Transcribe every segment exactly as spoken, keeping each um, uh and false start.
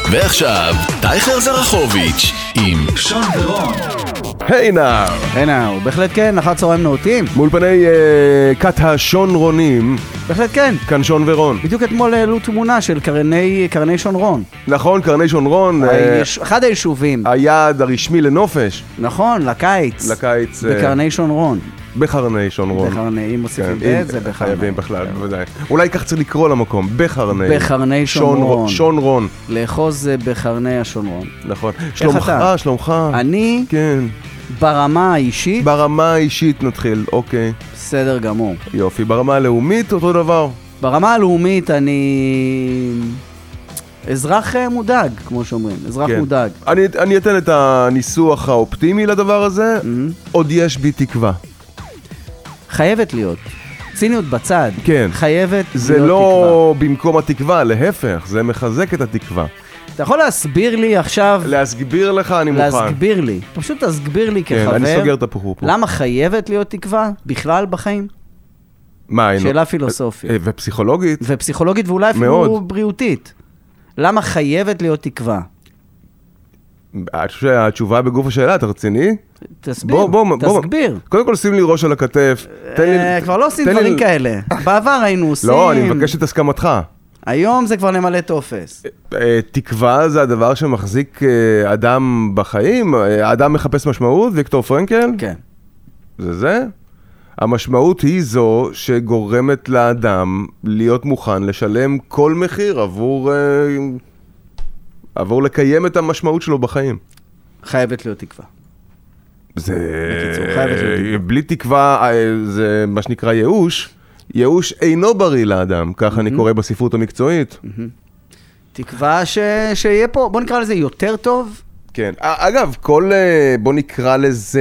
ועכשיו, טייכר זרחוביץ' עם שון ורון. היי נער. היי נער, בהחלט כן, אחת צהריים נאותים. מול פני כת השון רונים. בהחלט כן. כאן שון ורון. בדיוק אתמול העלו תמונה של קרני, קרני שון רון. נכון, קרני שון רון. אחד היישובים. היעד הרשמי לנופש. נכון, לקיץ. לקיץ. בקרני שון רון. בחרני שון רון. בחרני, אם מוסיפים את זה בחרני. חייבים בכלל, בוודאי. אולי כך צריך לקרוא למקום, בחרני. בחרני שון רון. שון רון. לאחוז בחרני השון רון. נכון. שלומך, שלומך. אני, כן. ברמה האישית. ברמה האישית נתחיל, אוקיי. בסדר גמור. יופי, ברמה הלאומית אותו דבר. ברמה הלאומית אני אזרח מודאג, כמו שאומרים, אזרח כן. מודאג. אני, אני אתן את הניסוח האופטימי לדבר הזה, mm-hmm. עוד יש בי תקווה. חייבת להיות. ציניות בצד. כן. חייבת להיות תקווה. זה לא במקום התקווה, להפך, זה מחזק את התקווה. אתה יכול להסביר לי עכשיו... להסביר לך, אני מוכן. להסביר לי. פשוט תסביר לי כחבר. כן, אני סוגר את הפחור פה. למה חייבת להיות תקווה בכלל בחיים? מה, שאלה פילוסופית. ופסיכולוגית. ופסיכולוגית ואולי אפילו בריאותית. למה חייבת להיות תקווה? אני חושב שהתשובה בגוף השאלה, אתה רציני? תסביר, תסביר. קודם כל שים לי ראש על הכתף. כבר לא עושים דברים כאלה. בעבר היינו עושים... לא, אני מבקש את הסכמתך. היום זה כבר למלא תופס. תקווה זה הדבר שמחזיק אדם בחיים? האדם מחפש משמעות, ויקטור פרנקל? כן. זה זה? המשמעות היא זו שגורמת לאדם להיות מוכן לשלם כל מחיר עבור, עבור לקיים את המשמעות שלו בחיים. חייבת להיות תקווה. זה... בקיצור, חייבת להיות תקווה. בלי תקווה זה מה שנקרא ייאוש. ייאוש אינו בריא לאדם, כך אני קורא בספרות המקצועית. תקווה שיהיה פה, בוא נקרא לזה יותר טוב. כן. אגב, כל, בוא נקרא לזה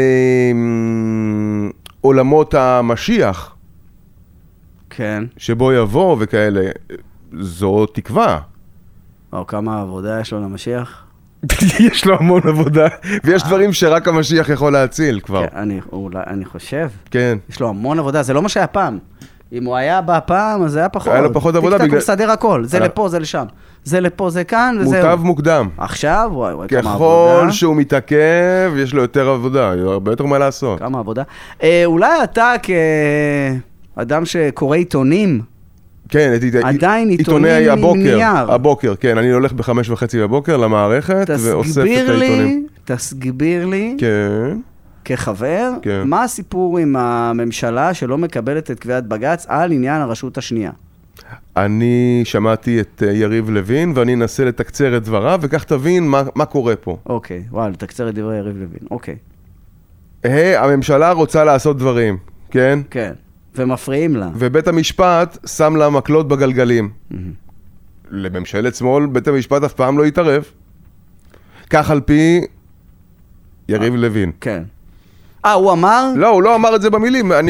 עולמות המשיח. כן. שבו יבוא וכאלה, זו תקווה. או כמה עבודה יש לו למשיח? יש לו המון עבודה, ויש דברים שרק המשיח יכול להציל כבר. כן, אני, אולי, אני חושב. כן. יש לו המון עבודה, זה לא מה שהיה פעם. אם הוא היה בא פעם, אז זה היה פחות. היה לו פחות עבודה. טק-טק, הוא מסדר הכל. זה לפה, זה לשם. זה לפה, זה כאן, וזהו. מוטב מוקדם. עכשיו, וואי, וואי, כמה עבודה. ככל שהוא מתעכב, יש לו יותר עבודה, הרבה יותר מה לעשות. כמה עבודה. אה, אולי אתה כאדם שקורא עיתונים, כן, עדיין עיתוני הבוקר, נייר. הבוקר, כן, אני הולך בחמש וחצי בבוקר למערכת ואוסף את העיתונים. תסגביר לי, כן. כחבר, כן. מה הסיפור עם הממשלה שלא מקבלת את קביעת בג"ץ על עניין הרשות השנייה? אני שמעתי את יריב לוין, ואני אנסה לתקצר את דבריו, וכך תבין מה, מה קורה פה. אוקיי, וואו, לתקצר את דברי יריב לוין, אוקיי. היי, הממשלה רוצה לעשות דברים, כן? כן. ומפריעים לה. ובית המשפט שם לה מקלות בגלגלים. Mm-hmm. לממשלת שמאל, בית המשפט אף פעם לא יתערב. כך על פי יריב 아, לוין. כן. אה, הוא אמר? לא, הוא לא אמר את זה במילים. אני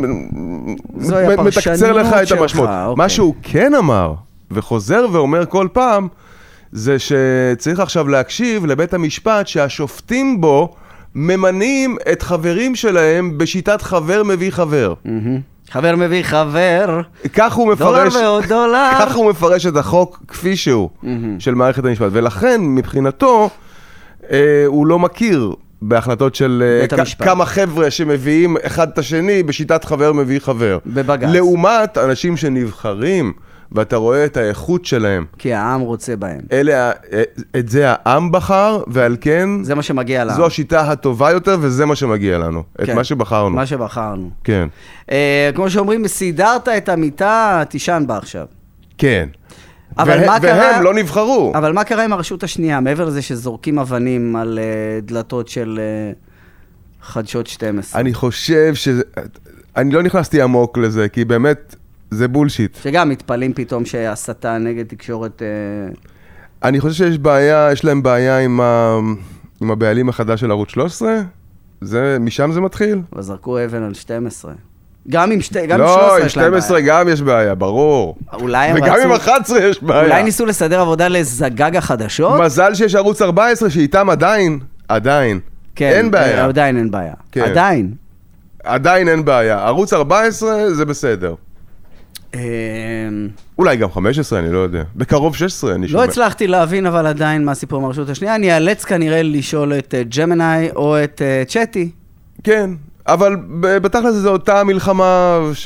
מתקצר לך את המשמעות. אוקיי. מה שהוא כן אמר, וחוזר ואומר כל פעם, זה שצריך עכשיו להקשיב לבית המשפט שהשופטים בו ממנים את חברים שלהם בשיטת חבר מביא חבר. חבר מביא חבר. כך הוא מפרש, דולר ועוד דולר. כך הוא מפרש את החוק כפי שהוא, של מערכת המשפט. ולכן, מבחינתו, הוא לא מכיר בהחלטות של כמה חבר'ה שמביאים אחד את השני בשיטת חבר מביא חבר. בבג"ץ. לעומת אנשים שנבחרים, ואתה רואה את האיכות שלהם. כי העם רוצה בהם. אלה, את זה העם בחר, ועל כן... זה מה שמגיע לנו. זו השיטה הטובה יותר, וזה מה שמגיע לנו. כן. את מה שבחרנו. מה שבחרנו. כן. אה, כמו שאומרים, סידרת את המיטה, תישן בה עכשיו. כן. אבל וה, מה והם קרה... לא נבחרו. אבל מה קרה עם הרשות השנייה? מעבר לזה שזורקים אבנים על uh, דלתות של uh, חדשות שתים עשרה. אני חושב ש... אני לא נכנסתי עמוק לזה, כי באמת... זה בולשיט. שגם מתפלים פתאום שהסתה נגד תקשורת... אני חושב שיש בעיה, יש להם בעיה עם, ה... עם הבעלים החדש של ערוץ שלוש עשרה. זה, משם זה מתחיל. וזרקו אבן על שתים עשרה. גם עם, שתי, גם לא, עם שלוש עשרה עם יש להם בעיה. שתים עשרה גם יש בעיה, ברור. אולי וגם רצו... עם אחת עשרה יש בעיה. אולי ניסו לסדר עבודה לזגג החדשות? מזל שיש ערוץ ארבע עשרה שאיתם עדיין, עדיין. כן, אין בעיה. עדיין אין בעיה. כן. עדיין. עדיין אין בעיה. ערוץ ארבע עשרה זה בסדר. אולי גם חמש עשרה, אני לא יודע. בקרוב שש עשרה, אני שומע. לא הצלחתי להבין, אבל עדיין מה הסיפור מהרשות השנייה. אני אאלץ כנראה לשאול את ג'מיני או את צ'אטי. כן, אבל בתכל'ס זו אותה מלחמה ש...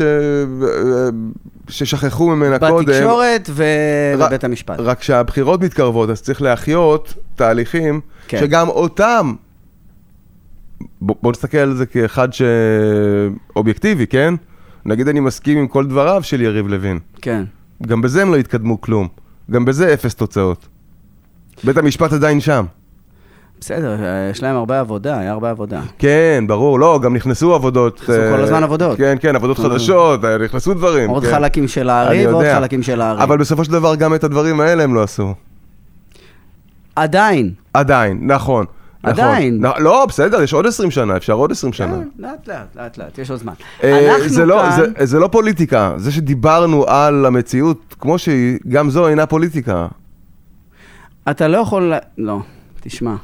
ששכחו ממנה קודם. בתקשורת ובבית המשפט. רק שהבחירות מתקרבות, אז צריך להחיות תהליכים כן. שגם אותם, בוא, בוא נסתכל על זה כאחד שאובייקטיבי, כן? נגיד אני מסכים עם כל דבריו של יריב לוין. כן. גם בזה הם לא התקדמו כלום. גם בזה אפס תוצאות. בית המשפט עדיין שם. בסדר, יש להם הרבה עבודה, היה הרבה עבודה. כן, ברור, לא, גם נכנסו עבודות. נכנסו כל הזמן עבודות. כן, כן, עבודות חדשות, נכנסו דברים. עוד כן. חלקים של הערי ועוד חלקים של הערי. אבל בסופו של דבר גם את הדברים האלה הם לא עשו. עדיין. עדיין, נכון. עדיין. נכון. לא, בסדר, יש עוד עשרים שנה, אפשר עוד עשרים שנה. כן, לאט לאט, לאט לאט, יש עוד זמן. זה לא, זה, זה לא פוליטיקה, זה שדיברנו על המציאות כמו שהיא, גם זו אינה פוליטיקה. אתה לא יכול, לא, תשמע.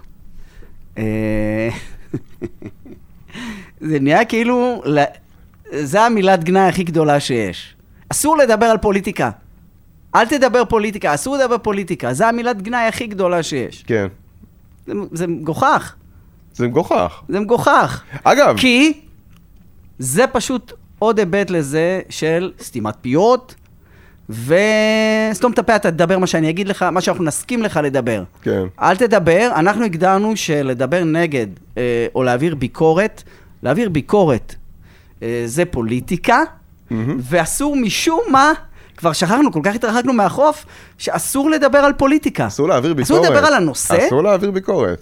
זה נהיה כאילו, זה המילת גנאי הכי גדולה שיש. אסור לדבר על פוליטיקה. אל תדבר פוליטיקה, אסור לדבר פוליטיקה. זה המילת גנאי הכי גדולה שיש. כן. זה, זה מגוחך. זה מגוחך. זה מגוחך. אגב. כי זה פשוט עוד היבט לזה של סתימת פיות, וסתום את הפה, אתה תדבר מה שאני אגיד לך, מה שאנחנו נסכים לך לדבר. כן. אל תדבר, אנחנו הגדרנו שלדבר נגד, אה, או להעביר ביקורת, להעביר ביקורת, אה, זה פוליטיקה, mm-hmm. ואסור משום מה, כבר שכחנו, כל כך התרחקנו מהחוף, שאסור לדבר על פוליטיקה. אסור להעביר ביקורת. אסור לדבר על הנושא. אסור להעביר ביקורת.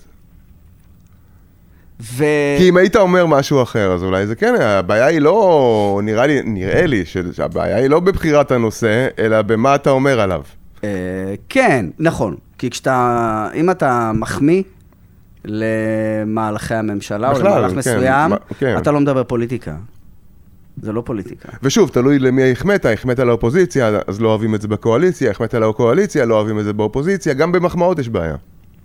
ו... כי אם היית אומר משהו אחר, אז אולי זה כן, הבעיה היא לא, נראה לי, נראה לי שהבעיה היא לא בבחירת הנושא, אלא במה אתה אומר עליו. כן, נכון. כי כשאתה, אם אתה מחמיא למהלכי הממשלה, או למהלך מסוים, אתה לא מדבר פוליטיקה. זה לא פוליטיקה. ושוב, תלוי למי החמאת, החמאת לאופוזיציה, אז לא אוהבים את זה בקואליציה, החמאת לקואליציה, לא אוהבים את זה באופוזיציה, גם במחמאות יש בעיה.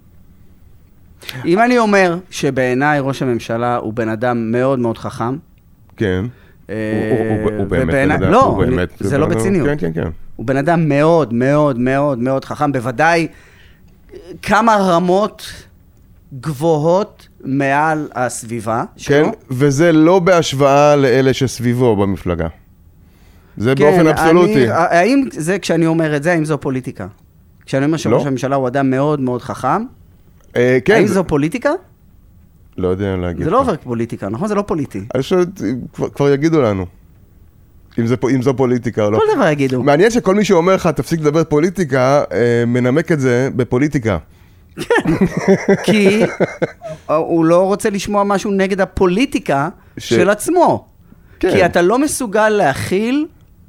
אם אני אומר שבעיניי ראש הממשלה הוא בן אדם מאוד מאוד חכם. כן. הוא באמת בן אדם. לא, זה לא בציניות. כן, כן, כן. הוא בן אדם מאוד מאוד מאוד מאוד חכם, בוודאי כמה רמות גבוהות מעל הסביבה שלו. כן, וזה לא בהשוואה לאלה שסביבו במפלגה. זה באופן אבסולוטי. האם זה, כשאני אומר את זה, האם זו פוליטיקה? כשאני אומר שראש הממשלה הוא אדם מאוד מאוד חכם, האם זו פוליטיקה? לא יודע להגיד. זה לא עובר פוליטיקה, נכון? זה לא פוליטי. אני חושב, כבר יגידו לנו. אם זו פוליטיקה או לא. כל דבר יגידו. מעניין שכל מי שאומר לך, תפסיק לדבר פוליטיקה, מנמק את זה בפוליטיקה. כן. כי הוא לא רוצה לשמוע משהו נגד הפוליטיקה של עצמו. כי אתה לא מסוגל להכיל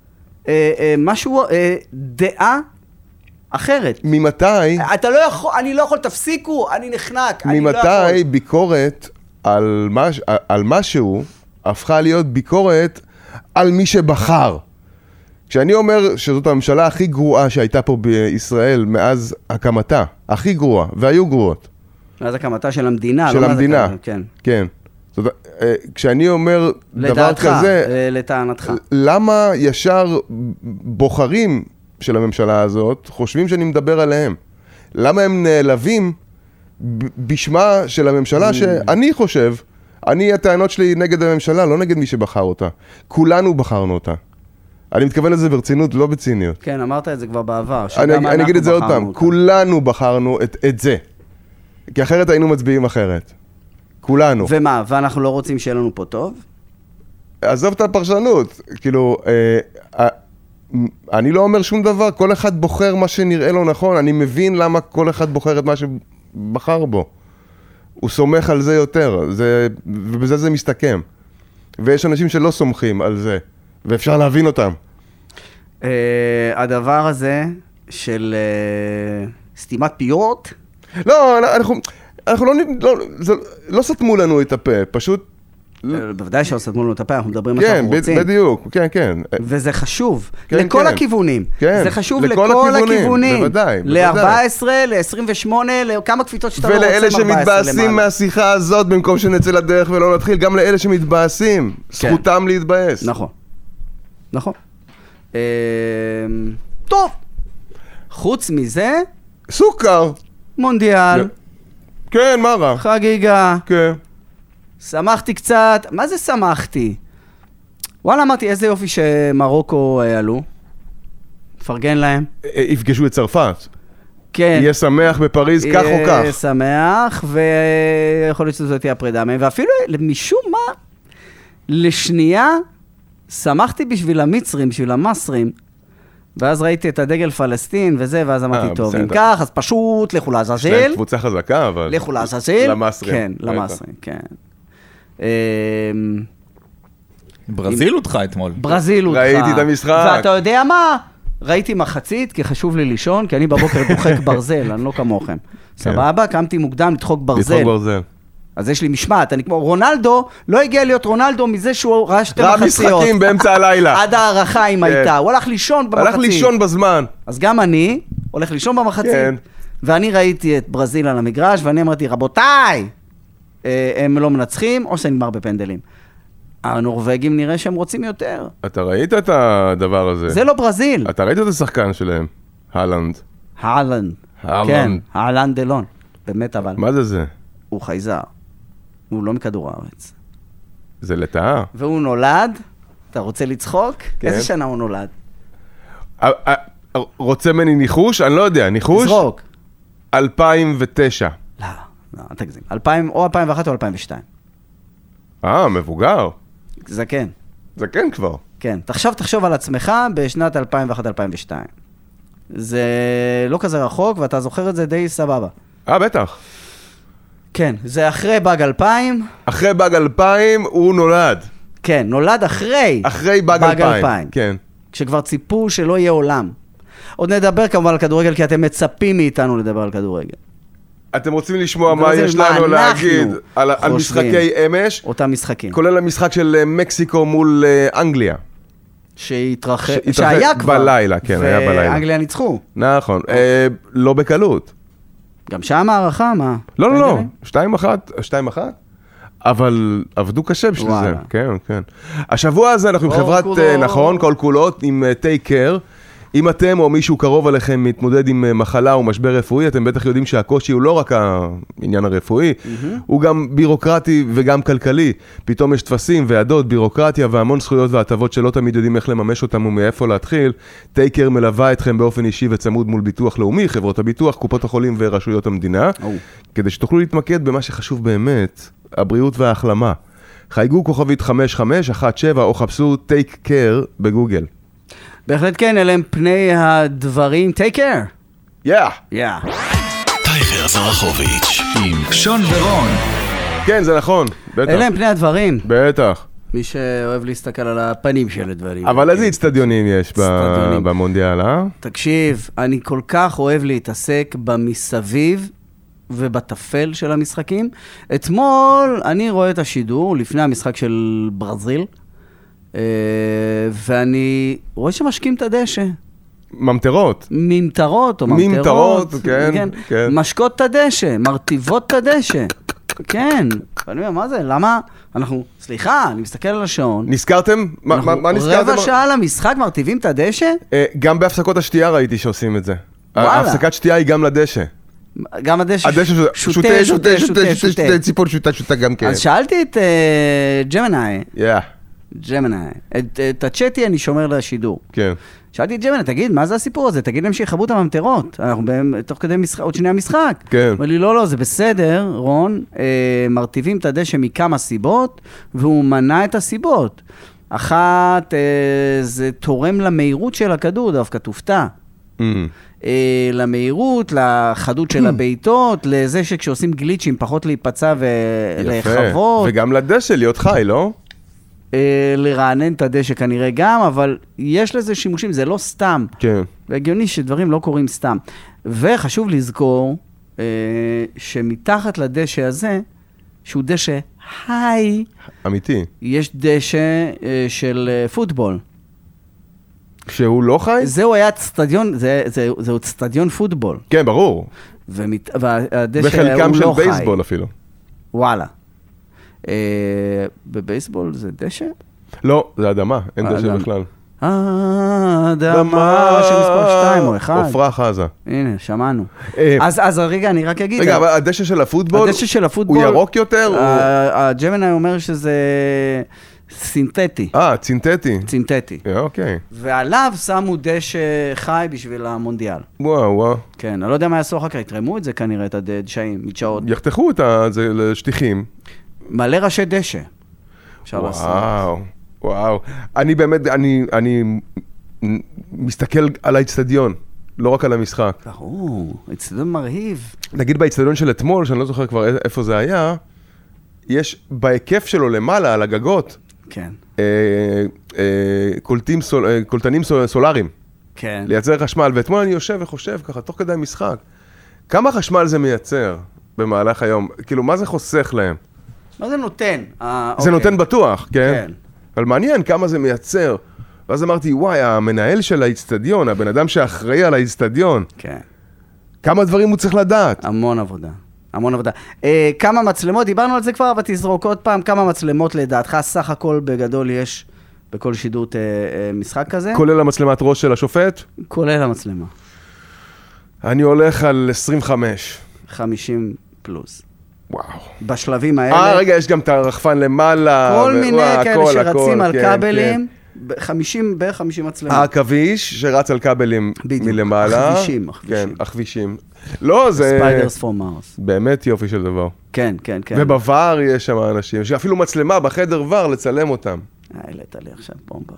משהו, דעה, אחרת. ממתי? אתה לא יכול, אני לא יכול, תפסיקו, אני נחנק, אני לא יכול. ממתי ביקורת על, מש, על משהו הפכה להיות ביקורת על מי שבחר? כשאני אומר שזאת הממשלה הכי גרועה שהייתה פה בישראל מאז הקמתה, הכי גרועה, והיו גרועות. מאז הקמתה של המדינה. של לא המדינה, הקמתה, כן. כן. זאת, כשאני אומר דבר כזה, לטענתך. למה ישר בוחרים של הממשלה הזאת, חושבים שאני מדבר עליהם. למה הם נעלבים בשמה של הממשלה שאני חושב, אני, הטענות שלי נגד הממשלה, לא נגד מי שבחר אותה. כולנו בחרנו אותה. אני מתכוון לזה ברצינות, לא בציניות. כן, אמרת את זה כבר בעבר. אני, אני אגיד את זה עוד פעם. אותה. כולנו בחרנו את, את זה. כי אחרת היינו מצביעים אחרת. כולנו. ומה? ואנחנו לא רוצים שיהיה לנו פה טוב? עזוב את הפרשנות. כאילו, אה, אני לא אומר שום דבר, כל אחד בוחר מה שנראה לו נכון, אני מבין למה כל אחד בוחר את מה שבחר בו. הוא סומך על זה יותר, זה, ובזה זה מסתכם. ויש אנשים שלא סומכים על זה, ואפשר להבין אותם. Uh, הדבר הזה של uh, סתימת פיות? לא, אנחנו, אנחנו לא, לא, זה, לא סתמו לנו את הפה, פשוט... בוודאי שלא סתמו לנו את הפה, אנחנו מדברים מה שאנחנו רוצים. כן, בדיוק, כן, כן. וזה חשוב, לכל הכיוונים. זה חשוב לכל הכיוונים. בוודאי, ל-ארבע עשרה, ל-עשרים ושמונה, לכמה קפיצות שאתה לא רוצה ולאלה שמתבאסים מהשיחה הזאת, במקום שנצא לדרך ולא נתחיל, גם לאלה שמתבאסים, זכותם להתבאס. נכון. נכון. טוב, חוץ מזה, סוכר. מונדיאל, כן, מה רע? חגיגה, כן. שמחתי קצת, מה זה שמחתי? וואלה, אמרתי, איזה יופי שמרוקו עלו, פרגן להם. יפגשו את צרפת. כן. יהיה שמח בפריז כך או כך. יהיה שמח, ויכול להיות שזאת תהיה הפרידה מהם, ואפילו משום מה, לשנייה, שמחתי בשביל המצרים, בשביל המסרים, ואז ראיתי את הדגל פלסטין וזה, ואז אמרתי, טוב, אם כך, אז פשוט לכו לעזאזל. יש להם קבוצה חזקה, אבל... לכו לעזאזל. למסרים. כן, למסרים, כן. ברזיל אותך אתמול. ברזיל אותך. ראיתי את המשחק. ואתה יודע מה? ראיתי מחצית, כי חשוב לי לישון, כי אני בבוקר דוחק ברזל, אני לא כמוכם. סבבה? קמתי מוקדם לדחוק ברזל. לדחוק ברזל. אז יש לי משמעת, אני כמו רונלדו, לא הגיע להיות רונלדו מזה שהוא ראה שתי מחציות. רב משחקים באמצע הלילה. עד הערכה אם הייתה, הוא הלך לישון במחצית. הלך לישון בזמן. אז גם אני הולך לישון במחצית, כן. ואני ראיתי את ברזיל על המגרש, ואני אמרתי, רבותיי, הם לא מנצחים, או שנגמר בפנדלים. הנורווגים נראה שהם רוצים יותר. אתה ראית את הדבר הזה? זה לא ברזיל. אתה ראית את השחקן שלהם? הלנד. הלנד. הלנד. כן, הלנד דלון. באמת אבל. מה זה זה? הוא חייזר. הוא לא מכדור הארץ. זה לטאה. והוא נולד, אתה רוצה לצחוק? כן. איזה שנה הוא נולד? רוצה ממני ניחוש? אני לא יודע, ניחוש? זרוק. אלפיים ותשע. לא, לא, אל תגזים. אלפיים, או אלפיים ואחת או אלפיים ושתיים. אה, מבוגר. זקן. זקן כבר. כן. תחשוב, תחשוב על עצמך בשנת אלפיים ואחת אלפיים ושתיים. זה לא כזה רחוק, ואתה זוכר את זה די סבבה. אה, בטח. כן, זה אחרי באג אלפיים. אחרי באג אלפיים הוא נולד. כן, נולד אחרי. אחרי באג אלפיים. כן. כשכבר ציפו שלא יהיה עולם. עוד נדבר כמובן על כדורגל, כי אתם מצפים מאיתנו לדבר על כדורגל. אתם רוצים לשמוע מה יש לנו להגיד על, על משחקי אמש? אותם משחקים. כולל המשחק של מקסיקו מול אנגליה. שהתרח... שהיה כבר. בלילה, כן, היה בלילה. ואנגליה ניצחו. נכון, אה, לא בקלות. גם שם הערכה, מה? לא, לא, לא, שתיים אחת, שתיים אחת, אבל עבדו קשה בשביל זה, כן, כן. השבוע הזה אנחנו עם חברת, נכון, כל כולות, עם Take Care. אם אתם או מישהו קרוב עליכם מתמודד עם מחלה או משבר רפואי, אתם בטח יודעים שהקושי הוא לא רק העניין הרפואי, הוא גם בירוקרטי וגם כלכלי. פתאום יש תפסים ועדות, בירוקרטיה והמון זכויות והטבות שלא תמיד יודעים איך לממש אותם ומאיפה להתחיל. Take Care מלווה אתכם באופן אישי וצמוד מול ביטוח לאומי, חברות הביטוח, קופות החולים ורשויות המדינה, כדי שתוכלו להתמקד במה שחשוב באמת, הבריאות וההחלמה. חייגו כוכבית חמש חמש אחת שבע או חפשו Take Care בגוגל. בהחלט כן, אלה הם פני הדברים. Take care. Yeah. Yeah. טייכר זרחוביץ' עם שון ורון. כן, זה נכון. בטח. אלה הם פני הדברים. בטח. מי שאוהב להסתכל על הפנים של הדברים. אבל איזה אצטדיונים יש במונדיאל, אה? תקשיב, אני כל כך אוהב להתעסק במסביב ובטפל של המשחקים. אתמול אני רואה את השידור לפני המשחק של ברזיל, ואני רואה שמשקים את הדשא. ממטרות. ממטרות או ממטרות. ממטרות, כן, כן. משקות את הדשא, מרטיבות את הדשא. כן. ואני אומר, מה זה? למה? אנחנו, סליחה, אני מסתכל על השעון. נזכרתם? מה נזכרתם? רבע שעה למשחק מרטיבים את הדשא? גם בהפסקות השתייה ראיתי שעושים את זה. ההפסקת שתייה היא גם לדשא. גם הדשא שותה, שותה, שותה, שותה, שותה, ציפור שותה, שותה גם כן. אז שאלתי את ג'מנאי. יא. ג'מנאי. את הצ'אטי אני שומר לשידור. כן. שאלתי את ג'מנאי, תגיד, מה זה הסיפור הזה? תגיד להם שיחבו את הממטרות. אנחנו תוך כדי עוד שני המשחק. כן. אמר לי, לא, לא, זה בסדר, רון. מרטיבים את הדשא מכמה סיבות, והוא מנע את הסיבות. אחת, זה תורם למהירות של הכדור, דווקא תופתע. למהירות, לחדות של הביתות, לזה שכשעושים גליצ'ים פחות להיפצע ולחוות. וגם לדשא להיות חי, לא? לרענן את הדשא כנראה גם, אבל יש לזה שימושים, זה לא סתם. כן. והגיוני שדברים לא קורים סתם. וחשוב לזכור שמתחת לדשא הזה, שהוא דשא היי, אמיתי. יש דשא של פוטבול. שהוא לא חי? זהו היה סטדיון, זה, זה, זהו סטדיון פוטבול. כן, ברור. ומת, והדשא וחלקם הוא של לא בייסבול חי. אפילו. וואלה. אה, בבייסבול זה דשא? לא, זה אדמה, אין דשא בכלל. האדמה אדמה של מספר שתיים או אחד. עופרה חזה. הנה, שמענו. אה, אז אז רגע, אני רק אגיד. רגע, אבל הדשא של הפוטבול, הדשא של הפוטבול, הוא ירוק יותר? הוא- ה- הג'מיני אומר שזה סינתטי. אה, צינתטי. סינתטי. אה, אוקיי. ועליו שמו דשא חי בשביל המונדיאל. וואו, וואו. כן, אני לא יודע מה יעשו אחר כך, יתרמו את זה כנראה, את הדשאים, מדשאות. יחתכו את ה- זה לשטיחים. מלא ראשי דשא. אפשר לעשות. וואו, וואו. אני באמת, אני, אני מסתכל על האצטדיון, לא רק על המשחק. ברור, אצטדיון מרהיב. נגיד באצטדיון של אתמול, שאני לא זוכר כבר איפה זה היה, יש בהיקף שלו למעלה, על הגגות, כן, אה, אה, קולטים סול, אה, קולטנים סול, סולאריים, כן. לייצר חשמל. ואתמול אני יושב וחושב ככה, תוך כדי משחק, כמה חשמל זה מייצר במהלך היום? כאילו, מה זה חוסך להם? מה זה נותן? אה, זה אוקיי. נותן בטוח, כן? כן. אבל מעניין כמה זה מייצר. ואז אמרתי, וואי, המנהל של האצטדיון, הבן אדם שאחראי על האצטדיון, כן. כמה דברים הוא צריך לדעת. המון עבודה. המון עבודה. אה, כמה מצלמות, דיברנו על זה כבר, אבל תזרוק עוד פעם, כמה מצלמות לדעתך, סך הכל בגדול יש בכל שידור אה, אה, משחק כזה? כולל המצלמת ראש של השופט, כולל המצלמה. אני הולך על עשרים וחמש. חמישים פלוס. וואו. בשלבים האלה, אה, רגע, יש גם את הרחפן למעלה. כל ו- מיני וואו, כאלה הכל, שרצים הכל, על כן, כבלים, ב- חמישים, בערך חמישים כן. מצלמות. העכביש שרץ על כבלים בדיוק. מלמעלה. הכבישים, הכבישים. כן, הכבישים. לא, זה ספיידרס פור מארס. באמת יופי של דבר. כן, כן, כן. ובוואר יש שם אנשים, יש אפילו מצלמה בחדר ור לצלם אותם. אה, העלית לי עכשיו בומבה.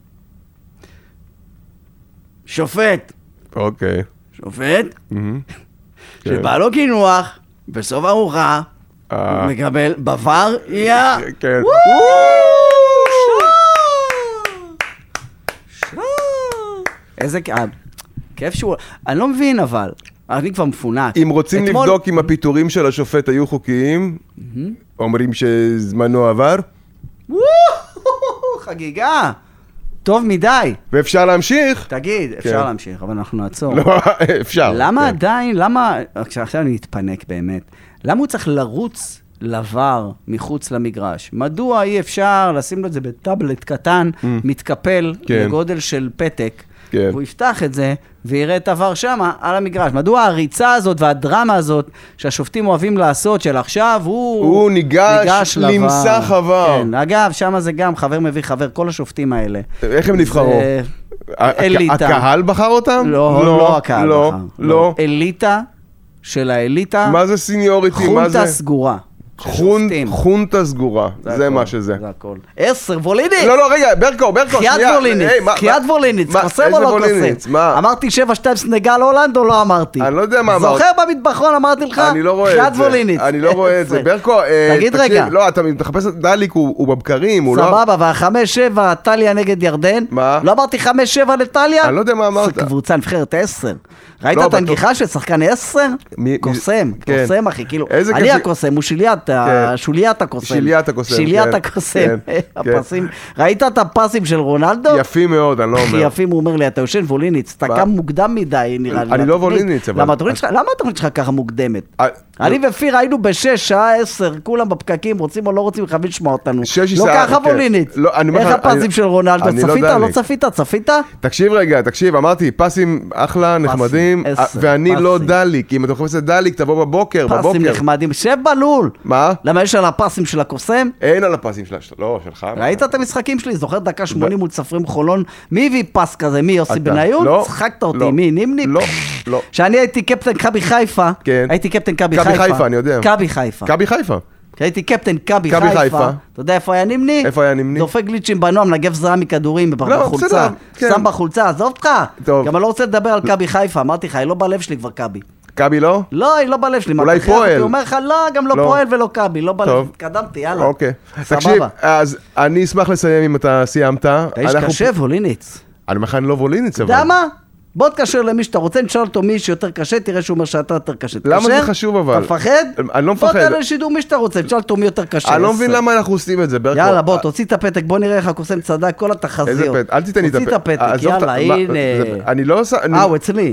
שופט, אוקיי. שופט, מהמם. כן. שבא לו קינוח, בסוף ארוחה, אה. הוא מקבל בוואר, יא! כן. איזה כ- כיף שהוא... אני לא מבין אבל, אני כבר מפונק. אם רוצים אתמול- לבדוק אם הפיטורים של השופט היו חוקיים, אומרים שזמנו עבר, וואו, חגיגה. טוב מדי. ואפשר להמשיך. תגיד, אפשר כן. להמשיך, אבל אנחנו נעצור. לא, אפשר. למה כן. עדיין, למה, עכשיו עכשיו אני מתפנק באמת, למה הוא צריך לרוץ לבר מחוץ למגרש? מדוע אי אפשר לשים לו את זה בטאבלט קטן, מתקפל, כן. בגודל של פתק, כן. והוא יפתח את זה ויראה את עבר שמה על המגרש? מדוע הריצה הזאת והדרמה הזאת שהשופטים אוהבים לעשות, של עכשיו הוא, הוא ניגש לבר. למסך עבר. כן, אגב, שמה זה גם חבר מביא חבר, כל השופטים האלה. איך הם נבחרו? זה ה- אליטה. הקהל בחר אותם? לא, לא הקהל לא, בחר. לא. אליטה של האליטה. מה זה סיניוריטי? מה זה? חונטה סגורה. של חונ- שופטים. חונטה סגורה, זה הכל, מה שזה. זה הכל. עשר, ווליניץ! לא, לא, רגע, ברקו, ברקו, חיית שנייה. ווליניץ, היי, מה- חיית מה- ווליניץ, מה- קוסם איזה או לא ווליניץ? קוסם? מה? אמרתי שבע שתיים סנגל הולנד או לא אמרתי? אני לא יודע מה אמרת. זוכר במטבחון אמרתי לך? אני לא רואה חיית את זה. ווליניץ. אני לא רואה את זה. עשר. ברקו, אה, תגיד תקשיב, רגע. לא, אתה מחפש את דליק, הוא הוא בבקרים, הוא לא... סבבה, והחמש שבע, טליה נגד ירדן. מה? לא אמרתי חמש שבע לטליה? אני לא יודע מה אמרת. זה קבוצה נבחרת עשר. ראית לא, את בטוח. הנגיחה של שחקן עשר? מי- מי- קוסם, כן. קוסם אחי, כאילו, איזה אני כיף- הקוסם, הוא שיליית, ה- כן. שוליית הקוסם. שיליית הקוסם, שיליית כן. הקוסם, כן, כן. הפסים. ראית את הפסים של רונלדו? יפים מאוד, אני לא הכי אומר. יפים, הוא אומר לי, אתה יושן ווליניץ, אתה מה? קם מוקדם מדי, נראה לי. אני לא לתוכנית. ווליניץ, אבל- למה התוכנית שלך- למה התוכנית שלך ככה מוקדמת? אה, אני ופיר היינו בשש, שעה עשר, כולם בפקקים, רוצים או לא רוצים, חייבים לשמוע אותנו. שש היא לא שעה, ככה כן. ווליניץ. לא, אני אומר איך לך, הפסים אני- של רונלדו? אני לא צפית או דני. לא צפית? צפית? תקשיב רגע, תקשיב, אמרתי, פסים אחלה, נחמדים, עשר, ואני לא פסים. דליק. אם אתה מחפש את דליק, תבוא בבוקר, פסים בבוקר. נחמדים, שב בלול. מה? למה יש על הפסים של הקוסם? אין על הפסים שלה, לא, שלך. ראית את המשחקים שלי? זוכר דקה שמונים מול צפרים חולון? מי הביא פס כזה? מי? יוסי אתה. בניון? לא, צחקת אותי. לא, מי? נימני? לא, לא. כשאני הייתי קפטן קאבי חיפה, כן. הייתי קפטן קאבי קאבי חיפה. חיפה, אני יודע. קאבי חיפה. קאבי חיפה. כשהייתי קפטן קאבי קאבי חיפה, חיפה. אתה יודע איפה היה נימני? איפה היה נימני? דופק גליצ'ים בנועם, נגב זרע מכדורים לא, בחולצה. בסדר, כן. שם בחולצה, עזוב אותך. טוב. גם אני לא רוצה לדבר על קאבי חיפה, אמרתי לך, היא לא בלב שלי כבר קאבי. קאבי לא? לא, היא לא בלב שלי. מה, אולי תכריח אותי? פועל. הוא אומר לך, לא, גם לא לא. פועל ולא קאבי, לא בלב. טוב. התקדמתי, יאללה. אוקיי. סבבה. תקשיב, אז אני אשמח לסיים אם אתה סיימת. אתה איש אנחנו- קשה, ווליניץ. אני אומר לך, אני לא ווליניץ, אבל. אתה יודע מה? בוא תקשר למי שאתה רוצה, נשאל אותו מי שיותר קשה, תראה שהוא אומר שאתה יותר קשה. למה תקשר? זה חשוב אבל? אתה מפחד? אני לא בוא מפחד. תעלה לשידור מי שאתה רוצה, נשאל אותו מי יותר קשה. אני לא עשר. מבין למה אנחנו עושים את זה, ברקו. יאללה, בוא, תוציא את הפתק, בוא נראה איך הקוסם צדק, כל התחזיות. איזה פתק? אל תיתן לי את הפתק. תוציא את הפתק, עזוב יאללה, מה- הנה. זה- אני לא עושה... אני- אה, הוא אצלי.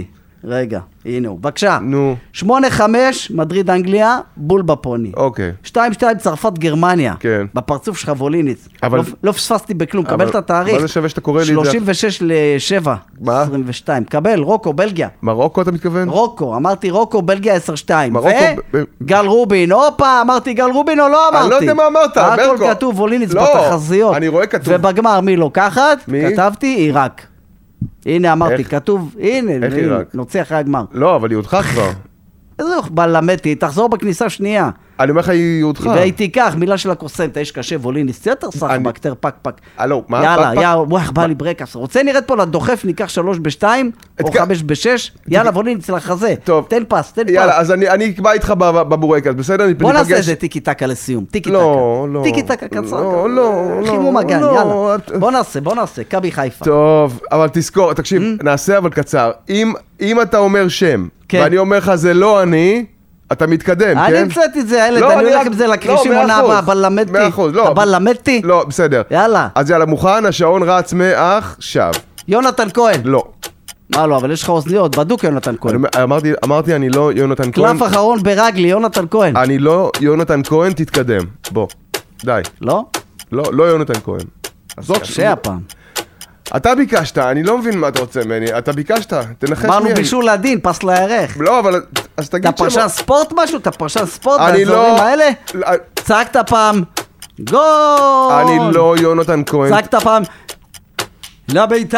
רגע, הנה הוא, בבקשה. נו. שמונה חמש, מדריד אנגליה, בול בפוני. אוקיי. שתיים שתיים, צרפת גרמניה. כן. בפרצוף שלך ווליניץ. אבל... לא, לא פספסתי בכלום, אבל... קבל את התאריך. מה זה שווה שאתה קורא לי את זה? שלושים ושש לשבע. מה? עשרים ושתיים. קבל, רוקו, בלגיה. מרוקו אתה מתכוון? רוקו, אמרתי רוקו, בלגיה עשר שתיים. מרוקו... ב... וגל רובין, הופה, אמרתי גל רובין או לא אמרתי? אני לא יודע מה אמרת, ברקו. הכל כתוב ווליניץ לא, בתחזיות. אני רואה כתוב. ובגמר מי לוקחת? מי? כתבתי עיראק. הנה אמרתי, איך? כתוב, הנה, איך עיראק? נוציא אחרי הגמר. לא, אבל היא הודחה כבר. איזה בא למדתי, תחזור בכניסה שנייה. אני אומר לך, היא הודחה. והיא תיקח, מילה של הקוסם, תאש קשה, ווליניץ, יותר סחבק, יותר פק פק. הלו, מה? יאללה, פק, פק? יאללה, וואח, בא לי ברקס. רוצה נראית פה לדוחף, ניקח שלוש בשתיים, או כ- חמש בשש? יאללה, ווליניץ לחזה. טוב. תן פס, תן פס. יאללה, אז אני אני אקבע איתך בב- בבורקס, בסדר? בוא ניפגש- נעשה איזה טיקי טקה לסיום, טיקי טקה. לא, לא. טיקי טקה קצר. לא, לא, לא, חימום הגן, לא, יאללה. את- בוא נעשה, בוא נעשה, קבי חיפה. טוב, אבל תזכור, תקשיב, נעשה אבל קצר. אם אם אתה אומר שם, כן. ואני אומר לך זה לא אני, אתה מתקדם, אני כן? המצאתי את זה, הילד, לא, אני אני הולך רק- עם זה לא, לקרישים מאה עונה אחוז. הבאה, אבל למדתי. מאה אחוז, לא. אתה בא למדתי? לא, בסדר. יאללה. אז יאללה, מוכן, השעון רץ מעכשיו. יונתן כהן. לא. מה לא, אבל יש לך אוזניות, בדוק יונתן כהן. אני- אמרתי, אמרתי, אני לא יונתן כהן. קלף אחרון ברגלי, יונתן כהן. אני לא יונתן כהן, תתקדם. בוא. די. לא? לא, לא יונתן כהן. זאת קשה הפעם. אתה ביקשת, אני לא מבין מה אתה רוצה ממני. אתה ביקשת, תנחש אמרנו מי אני. בישול לדין, פס לירך. לא, אבל... אז תגיד אתה פרשן ספורט משהו? אתה פרשן ספורט אני באזורים לא... האלה? לא, צעקת פעם, גול! אני לא יונתן כהן. צעקת פעם, לביתר!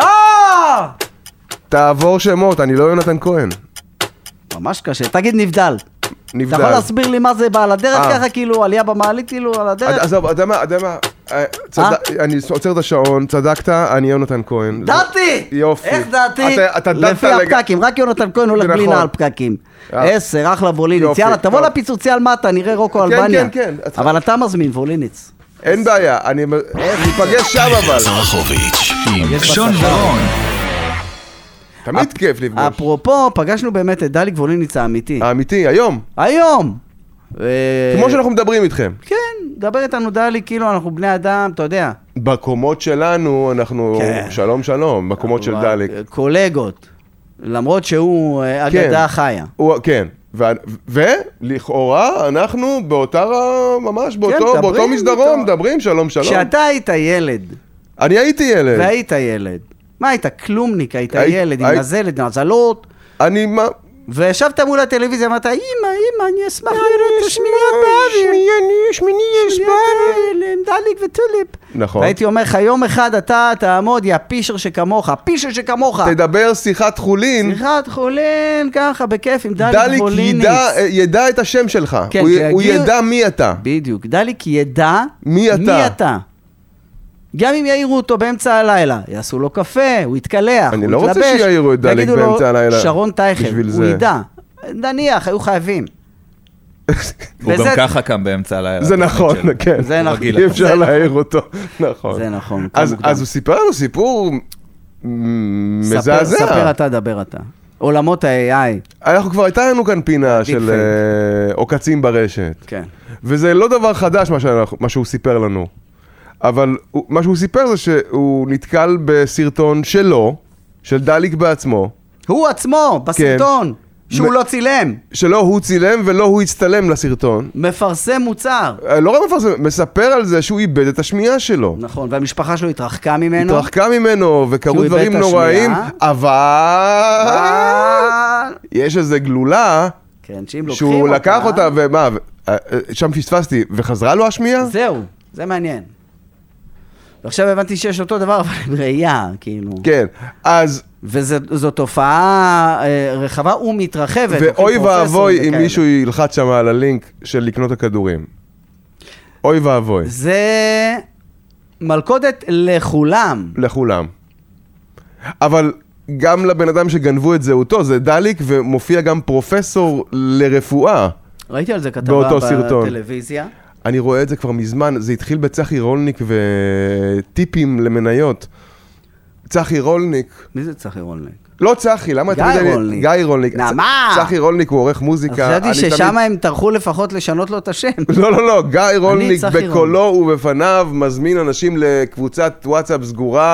תעבור שמות, אני לא יונתן כהן. ממש קשה, תגיד נבדל. נבדל. אתה יכול להסביר לי מה זה בעל הדרך אה. ככה, כאילו עלייה במעלית, כאילו על הדרך? עזוב, אתה יודע מה, אתה יודע מה, אה, צד- אני עוצר את השעון, צדקת, אני יונתן כהן. דעתי! יופי. איך דעתי? אתה- אתה דעת לפי לג- הפקקים, רק יונתן כהן הולך זה בלי נכון. נעל פקקים. אה. עשר, אחלה ווליניץ. יופי, יאללה, תבוא טוב. לפיצוציה על מטה, נראה רוקו כן, אלבניה. כן, כן. אבל אתה מזמין ווליניץ. אין בעיה, אני ניפגש שם אבל. זרחוביץ' עם שון ורון. תמיד כיף לפגוש. אפרופו, פגשנו באמת את דליק ווליניץ האמיתי. האמיתי, היום. היום! ו- כמו שאנחנו מדברים איתכם. כן, דבר איתנו דליק, כאילו אנחנו בני אדם, אתה יודע. בקומות שלנו, אנחנו... כן. שלום שלום, בקומות של אבל, דליק. קולגות. למרות שהוא אה, כן. אגדה חיה. הוא- כן. ו- ולכאורה אנחנו באותה, ר- ממש באותו מדברים באותו מסדרון, איתו. מדברים, שלום שלום. כשאתה היית ילד, אני הייתי ילד. והיית ילד, מה היית? כלומניק, היית היי- ילד, עם היי- נזלת, נזלות, אני מה... וישבת מול הטלוויזיה, אמרת, אמא, אמא, אני אשמח לראות את השמיניות באוויר. שמיניות באוויר, עם דליק וטוליפ. נכון. והייתי אומר לך, יום אחד אתה תעמוד, יא פישר שכמוך, פישר שכמוך. תדבר שיחת חולין, שיחת חולין, ככה, בכיף, עם דליק דליק ווליניץ. ידע, ידע את השם שלך. כן, הוא, שיגיע- הוא ידע מי אתה. בדיוק, דליק ידע מי אתה. מי אתה. גם אם יעירו אותו באמצע הלילה, יעשו לו קפה, הוא יתקלח, אני הוא לא רוצה יתלבש, שיעירו את דליק יגידו לו, באמצע הלילה שרון טייכל, בשביל הוא זה. ידע. נניח, היו חייבים. הוא גם וזה- ככה קם באמצע הלילה. זה נכון, שלו. כן. זה נכון. רגיל. אי אפשר זה להעיר אותו. נכון. זה נכון, הוא קם אז, מוקדם. אז הוא סיפר לנו סיפור מ- ספר, מזעזע. ספר אתה, דבר אתה. עולמות ה-איי איי. אנחנו כבר הייתה לנו כאן פינה של פייק. אה, עוקצים ברשת. כן. וזה לא דבר חדש מה, שאנחנו, מה שהוא סיפר לנו. אבל הוא, מה שהוא סיפר זה שהוא נתקל בסרטון שלו, של דליק בעצמו, הוא עצמו, בסרטון, שהוא מ- לא צילם, שלא הוא צילם ולא הוא הצטלם לסרטון. מפרסם מוצר. אה, לא רק מפרסם, מספר על זה שהוא איבד את השמיעה שלו. נכון, והמשפחה שלו התרחקה ממנו. התרחקה ממנו כי וקרו הוא איבד דברים את נוראים, השמיעה. אבל אבל... יש איזו גלולה כן, שאם לוקחים שהוא לקח אותה ומה, ו- אה, אה, שם פספסתי, וחזרה לו השמיעה? זהו, זה מעניין. ועכשיו הבנתי שיש אותו דבר, אבל עם ראייה, כאילו. כן, אז וזו תופעה אה, רחבה ומתרחבת. ואוי לוקחים ואבוי פרופסורים אם וכאלה. מישהו ילחץ שם על הלינק של לקנות הכדורים. אוי ואבוי, זה מלכודת לכולם. לכולם. אבל גם לבן אדם שגנבו את זהותו, זה דליק ומופיע גם פרופסור לרפואה. ראיתי על זה כתבה באותו סרטון. בטלוויזיה. אני רואה את זה כבר מזמן, זה התחיל בצחי רולניק וטיפים למניות. צחי רולניק, מי זה צחי רולניק? לא צחי, למה גיא אתה יודע? רולניק. גיא רולניק. נעמה! צחי רולניק הוא עורך מוזיקה. חשבתי אני ששם תמיד- הם טרחו לפחות לשנות לו את השם. לא, לא, לא, גיא רולניק צחי בקולו ובפניו מזמין אנשים לקבוצת וואטסאפ סגורה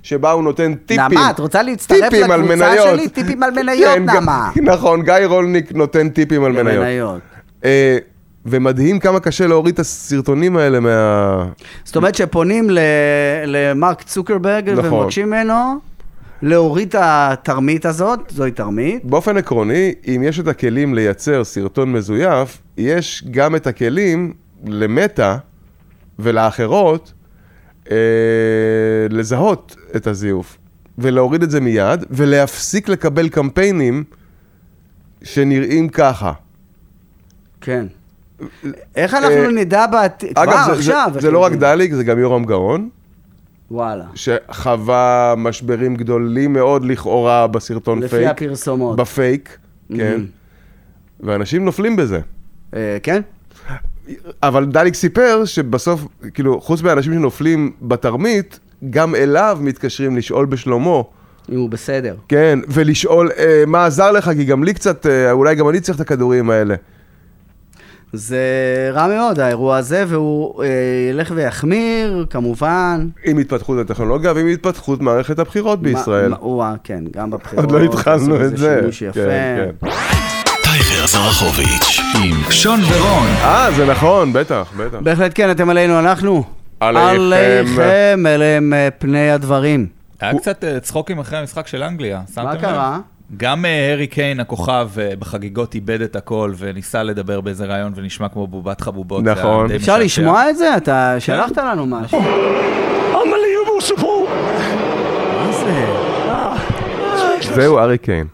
שבה הוא נותן טיפים. נעמה, את רוצה להצטרף לקבוצה שלי? טיפים על מניות, נעמה. נכון, גיא רולניק נותן טיפים על מניות. ומדהים כמה קשה להוריד את הסרטונים האלה מה... זאת אומרת שפונים למרק צוקרברג ומבקשים ממנו להוריד את התרמית הזאת, זוהי תרמית. באופן עקרוני, אם יש את הכלים לייצר סרטון מזויף, יש גם את הכלים למטה ולאחרות אה, לזהות את הזיוף, ולהוריד את זה מיד, ולהפסיק לקבל קמפיינים שנראים ככה. כן. איך אנחנו נדע כבר עכשיו? זה לא רק דליק, זה גם יורם גאון. וואלה. שחווה משברים גדולים מאוד לכאורה בסרטון פייק. לפי הפרסומות. בפייק, כן. ואנשים נופלים בזה. כן? אבל דליק סיפר שבסוף, כאילו, חוץ מהאנשים שנופלים בתרמית, גם אליו מתקשרים לשאול בשלומו. אם הוא בסדר. כן, ולשאול מה עזר לך, כי גם לי קצת, אולי גם אני צריך את הכדורים האלה. זה רע מאוד, האירוע הזה, והוא אה, ילך ויחמיר, כמובן. עם התפתחות הטכנולוגיה ועם התפתחות מערכת הבחירות בישראל. מה, הוא, כן, גם בבחירות. עוד לא התחלנו את זה. שימוש יפה. כן, כן. טייכר זרחוביץ' עם שון ורון. אה, זה נכון, בטח, בטח. בהחלט כן, אתם עלינו, אנחנו. עליכם. עליכם, אליהם פני הדברים. היה קצת צחוקים אחרי המשחק של אנגליה, שמתם לב? מה קרה? גם הרי קיין, הכוכב, בחגיגות איבד את הכל וניסה לדבר באיזה רעיון ונשמע כמו בובת חבובות. נכון. אפשר לשמוע את זה? אתה שלחת לנו משהו. Unbelievable support. מה זה? זהו ארי קיין.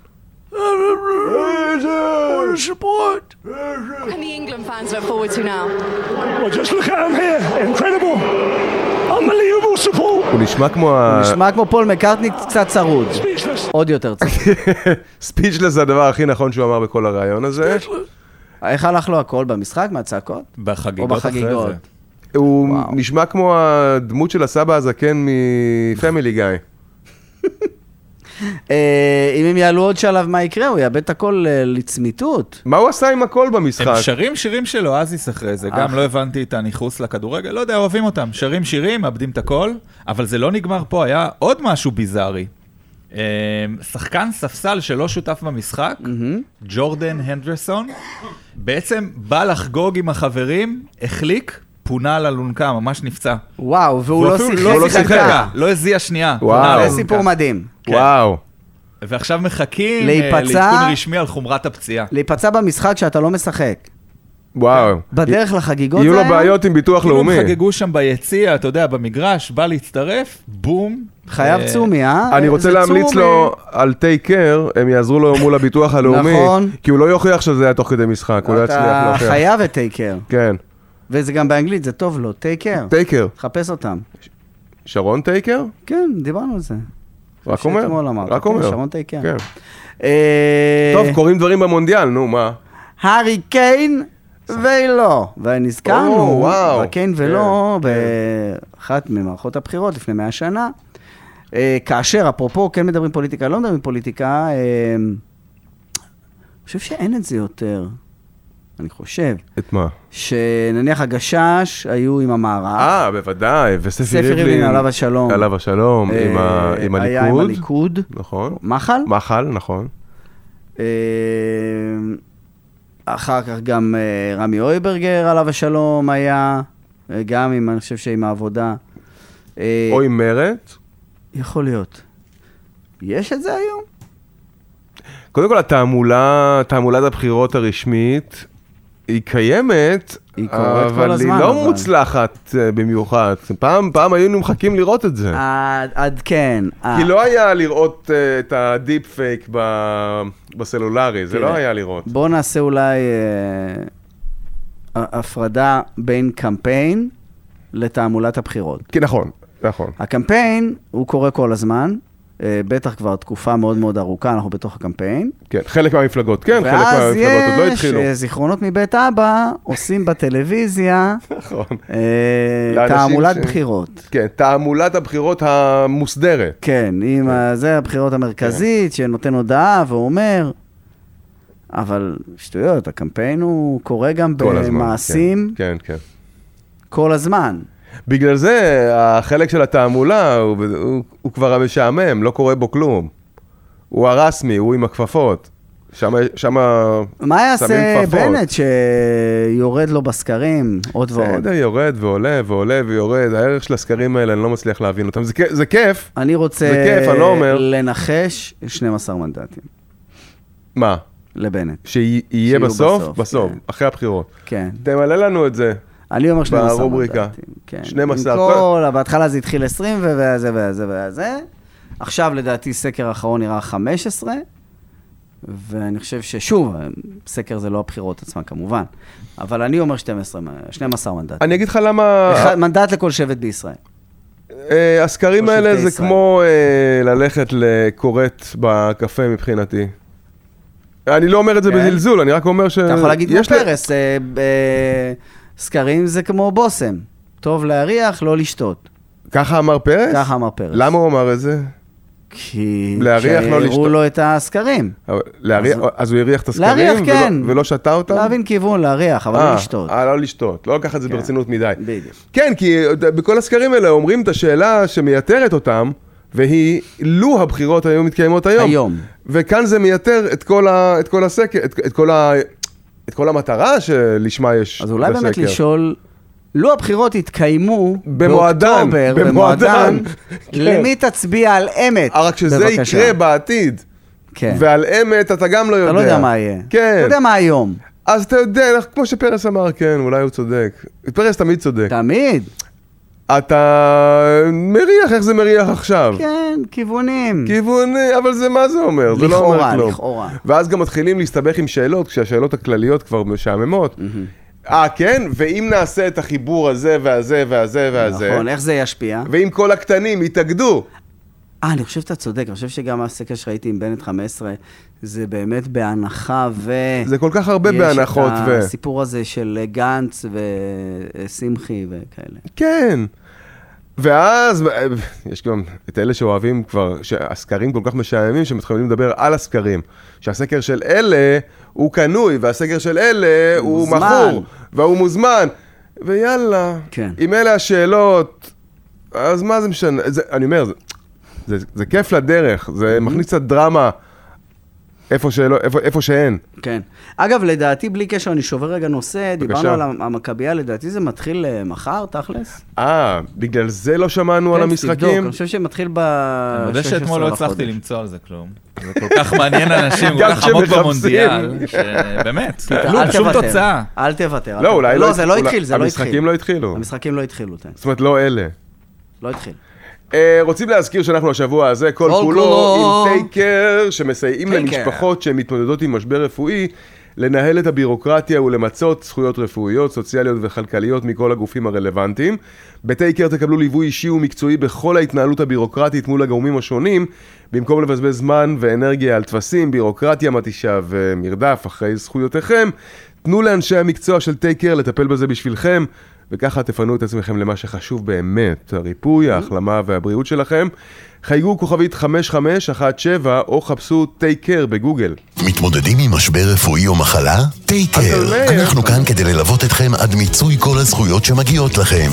Support. Can the England fans look forward to now? Well, just look at him here. Incredible. Unbelievable support. הוא נשמע כמו ה... הוא נשמע כמו פול מקרטני קצת צרוד. Speechless. עוד יותר צרוד. ספיצ'לס זה הדבר הכי נכון שהוא אמר בכל הרעיון הזה. איך הלך לו הכל במשחק מהצעקות? בחגיגות או אחרי בחגיגות? זה. הוא וואו. נשמע כמו הדמות של הסבא הזקן מפמילי גיא. אה, אם הם יעלו עוד שלב, מה יקרה? הוא יאבד את הכל אה, לצמיתות. מה הוא עשה עם הכל במשחק? הם שרים שירים של אואזיס אחרי זה, גם לא הבנתי את הניחוס לכדורגל, לא יודע, אוהבים אותם. שרים שירים, מאבדים את הכל, אבל זה לא נגמר פה, היה עוד משהו ביזארי. אה, שחקן ספסל שלא שותף במשחק, ג'ורדן הנדרסון, בעצם בא לחגוג עם החברים, החליק, פונה על אלונקה, ממש נפצע. וואו, והוא לא אפילו שיחק. לא שיחק, לא הזיע שנייה. וואו. פונה על זה אלונקה. סיפור מדהים. וואו. ועכשיו מחכים להיפצע- לעדכון רשמי על חומרת הפציעה. להיפצע במשחק שאתה לא משחק. וואו. בדרך לחגיגות יהיו זה לו היה? בעיות עם ביטוח כאילו לאומי. הם חגגו שם ביציע, אתה יודע, במגרש, בא להצטרף, בום. חייב אה, צומי, אה? אני רוצה זה להמליץ צומי. לו על טייק קר, הם יעזרו לו מול הביטוח הלאומי. נכון. כי הוא לא יוכיח שזה היה תוך כדי משחק, הוא לא יצליח אתה להוכיח. חייב את טייק קר. כן. וזה גם באנגלית, זה טוב לו, טייק קר. טייק קר. חפש אותם. שרון טייק קר? כן, דיברנו על זה. רק אומר. שאתמול אמרת, רק כן, אומר. שרון טייק קר. כן. אה, טוב, קוראים דברים במונדיאל, נו, מה? הארי קיין ולא. ונזכרנו, או, וואו. בקיין ולא, באחת ממערכות הבחירות לפני מאה שנה. אה, כאשר, אפרופו, כן מדברים פוליטיקה, לא מדברים פוליטיקה, אה, אני חושב שאין את זה יותר. אני חושב. את מה? שנניח הגשש היו עם המערך. אה, בוודאי, וספי ספי ריבלין. ריבלין, עליו השלום. עליו השלום, עם ה- אה, עם היה עם הליכוד. הליכוד. נכון. מחל. מחל, נכון. אה, אחר כך גם אה, רמי אויברגר, עליו השלום, היה, אה, גם עם, אני חושב שעם העבודה. אה, או עם מרת. יכול להיות. יש את זה היום? קודם כל, התעמולה, תעמולת הבחירות הרשמית, היא קיימת, היא קורית כל אבל הזמן, היא לא אבל. מוצלחת אה, במיוחד. פעם, פעם היינו מחכים לראות את זה. עד, עד כן. כי לא היה לראות אה, את הדיפ פייק ב- בסלולרי, זה תראה. לא היה לראות. בואו נעשה אולי אה, הפרדה בין קמפיין לתעמולת הבחירות. כי נכון, נכון. הקמפיין הוא קורה כל הזמן, אה, בטח כבר תקופה מאוד מאוד ארוכה, אנחנו בתוך הקמפיין. כן, חלק מהמפלגות, כן, חלק ואז מהמפלגות עוד לא התחילו. יש אה, זיכרונות מבית אבא, עושים בטלוויזיה נכון. אה, לאנשים תעמולת ש- בחירות. כן, תעמולת הבחירות המוסדרת. כן, עם ה- זה הבחירות המרכזית, שנותן הודעה ואומר, אבל שטויות, הקמפיין הוא קורה גם כל הזמן. במעשים כן, כן. כן. כל הזמן. בגלל זה, החלק של התעמולה הוא, הוא, הוא כבר המשעמם, לא קורה בו כלום. הוא הרסמי, הוא עם הכפפות. שם, שם מה יעשה בנט שיורד לו בסקרים עוד ועוד? בסדר, יורד ועולה ועולה ויורד. הערך של הסקרים האלה, אני לא מצליח להבין אותם. זה, זה כיף. אני רוצה זה כיף, אני לא אומר. לנחש שנים עשר מנדטים. מה? לבנט. שיהיה בסוף? בסוף, בסוף, כן. אחרי הבחירות. כן. תמלא לנו את זה. אני אומר שנים עשר ברובריקה. מנדטים. כן. שנים עשר. עם כל, בהתחלה זה התחיל עשרים וזה וזה וזה. עכשיו לדעתי סקר האחרון נראה חמש עשרה. ואני חושב ששוב, סקר זה לא הבחירות עצמן כמובן, אבל אני אומר שנים עשר מנדט. אני אגיד לך למה... מנדט לכל שבט בישראל. הסקרים האלה זה כמו ללכת לקורט בקפה מבחינתי. אני לא אומר את זה בזלזול, אני רק אומר ש... אתה יכול להגיד כמו פרס, סקרים זה כמו בוסם, טוב להריח, לא לשתות. ככה אמר פרס? ככה אמר פרס. למה הוא אמר את זה? כי להריח לא לשתות. שהראו לו את הסקרים. אז הוא הריח את הסקרים? להריח, כן. ולא שתה אותם? להבין כיוון, להריח, אבל לא לשתות. אה, לא לשתות. לא לקחת את זה ברצינות מדי. בדיוק. כן, כי בכל הסקרים האלה אומרים את השאלה שמייתרת אותם, והיא, לו הבחירות היו מתקיימות היום. היום. וכאן זה מייתר את כל הסקר, את כל המטרה שלשמה יש את הסקר. אז אולי באמת לשאול... לו הבחירות התקיימו במועדן, באוקטובר, במועדן, למי תצביע על אמת? רק שזה יקרה בעתיד, ועל אמת אתה גם לא יודע. אתה לא יודע מה יהיה. אתה יודע מה היום. אז אתה יודע, כמו שפרס אמר, כן, אולי הוא צודק. פרס תמיד צודק. תמיד. אתה מריח, איך זה מריח עכשיו? כן, כיוונים. כיוונים, אבל זה מה זה אומר? זה לא אומר כלום. לכאורה. ואז גם מתחילים להסתבך עם שאלות, כשהשאלות הכלליות כבר משעממות. אה, כן? ואם נעשה את החיבור הזה והזה והזה והזה... נכון, איך זה ישפיע? ואם כל הקטנים יתאגדו... אה, אני חושב שאתה צודק, אני חושב שגם הסקר שראיתי עם בנט חמש עשרה, זה באמת בהנחה ו... זה כל כך הרבה בהנחות ו... יש את הסיפור הזה של גנץ ושמחי וכאלה. כן. ואז, יש גם את אלה שאוהבים כבר, שהסקרים כל כך משעממים, שמתחילים לדבר על הסקרים. שהסקר של אלה הוא קנוי, והסקר של אלה הוא מכור, והוא מוזמן. ויאללה, כן. אם אלה השאלות, אז מה זה משנה? זה, אני אומר, זה, זה, זה כיף לדרך, זה mm-hmm. מכניס קצת דרמה. איפה, שלא, איפה, איפה שאין. כן. אגב, לדעתי, בלי קשר, אני שובר רגע נושא, דיברנו על המכבייה, לדעתי זה מתחיל מחר, תכלס? אה, בגלל זה לא שמענו על המשחקים? תבדוק, אני חושב שמתחיל ב... אני יודע שאתמול לא הצלחתי למצוא על זה כלום. זה כל כך מעניין אנשים, כל כך עמוק במונדיאל, שבאמת, כלום, שום תוצאה. אל תוותר. לא, אולי לא, זה לא התחיל, זה לא התחיל. המשחקים לא התחילו. המשחקים לא התחילו. זאת אומרת, לא אלה. לא התחיל. רוצים להזכיר שאנחנו השבוע הזה, כל כולו עם טייקר, שמסייעים למשפחות שמתמודדות עם משבר רפואי, לנהל את הבירוקרטיה ולמצות זכויות רפואיות, סוציאליות וכלכליות מכל הגופים הרלוונטיים. בטייקר תקבלו ליווי אישי ומקצועי בכל ההתנהלות הבירוקרטית מול הגורמים השונים, במקום לבזבז זמן ואנרגיה על טפסים, בירוקרטיה מתישה ומרדף אחרי זכויותיכם. תנו לאנשי המקצוע של טייקר לטפל בזה בשבילכם, וככה תפנו את עצמכם למה שחשוב באמת, הריפוי, ההחלמה והבריאות שלכם. חייגו כוכבית חמש חמש אחת שבע או חפשו טייקר בגוגל. מתמודדים עם משבר רפואי או מחלה? טייקר. אנחנו כאן כדי ללוות אתכם עד מיצוי כל הזכויות שמגיעות לכם.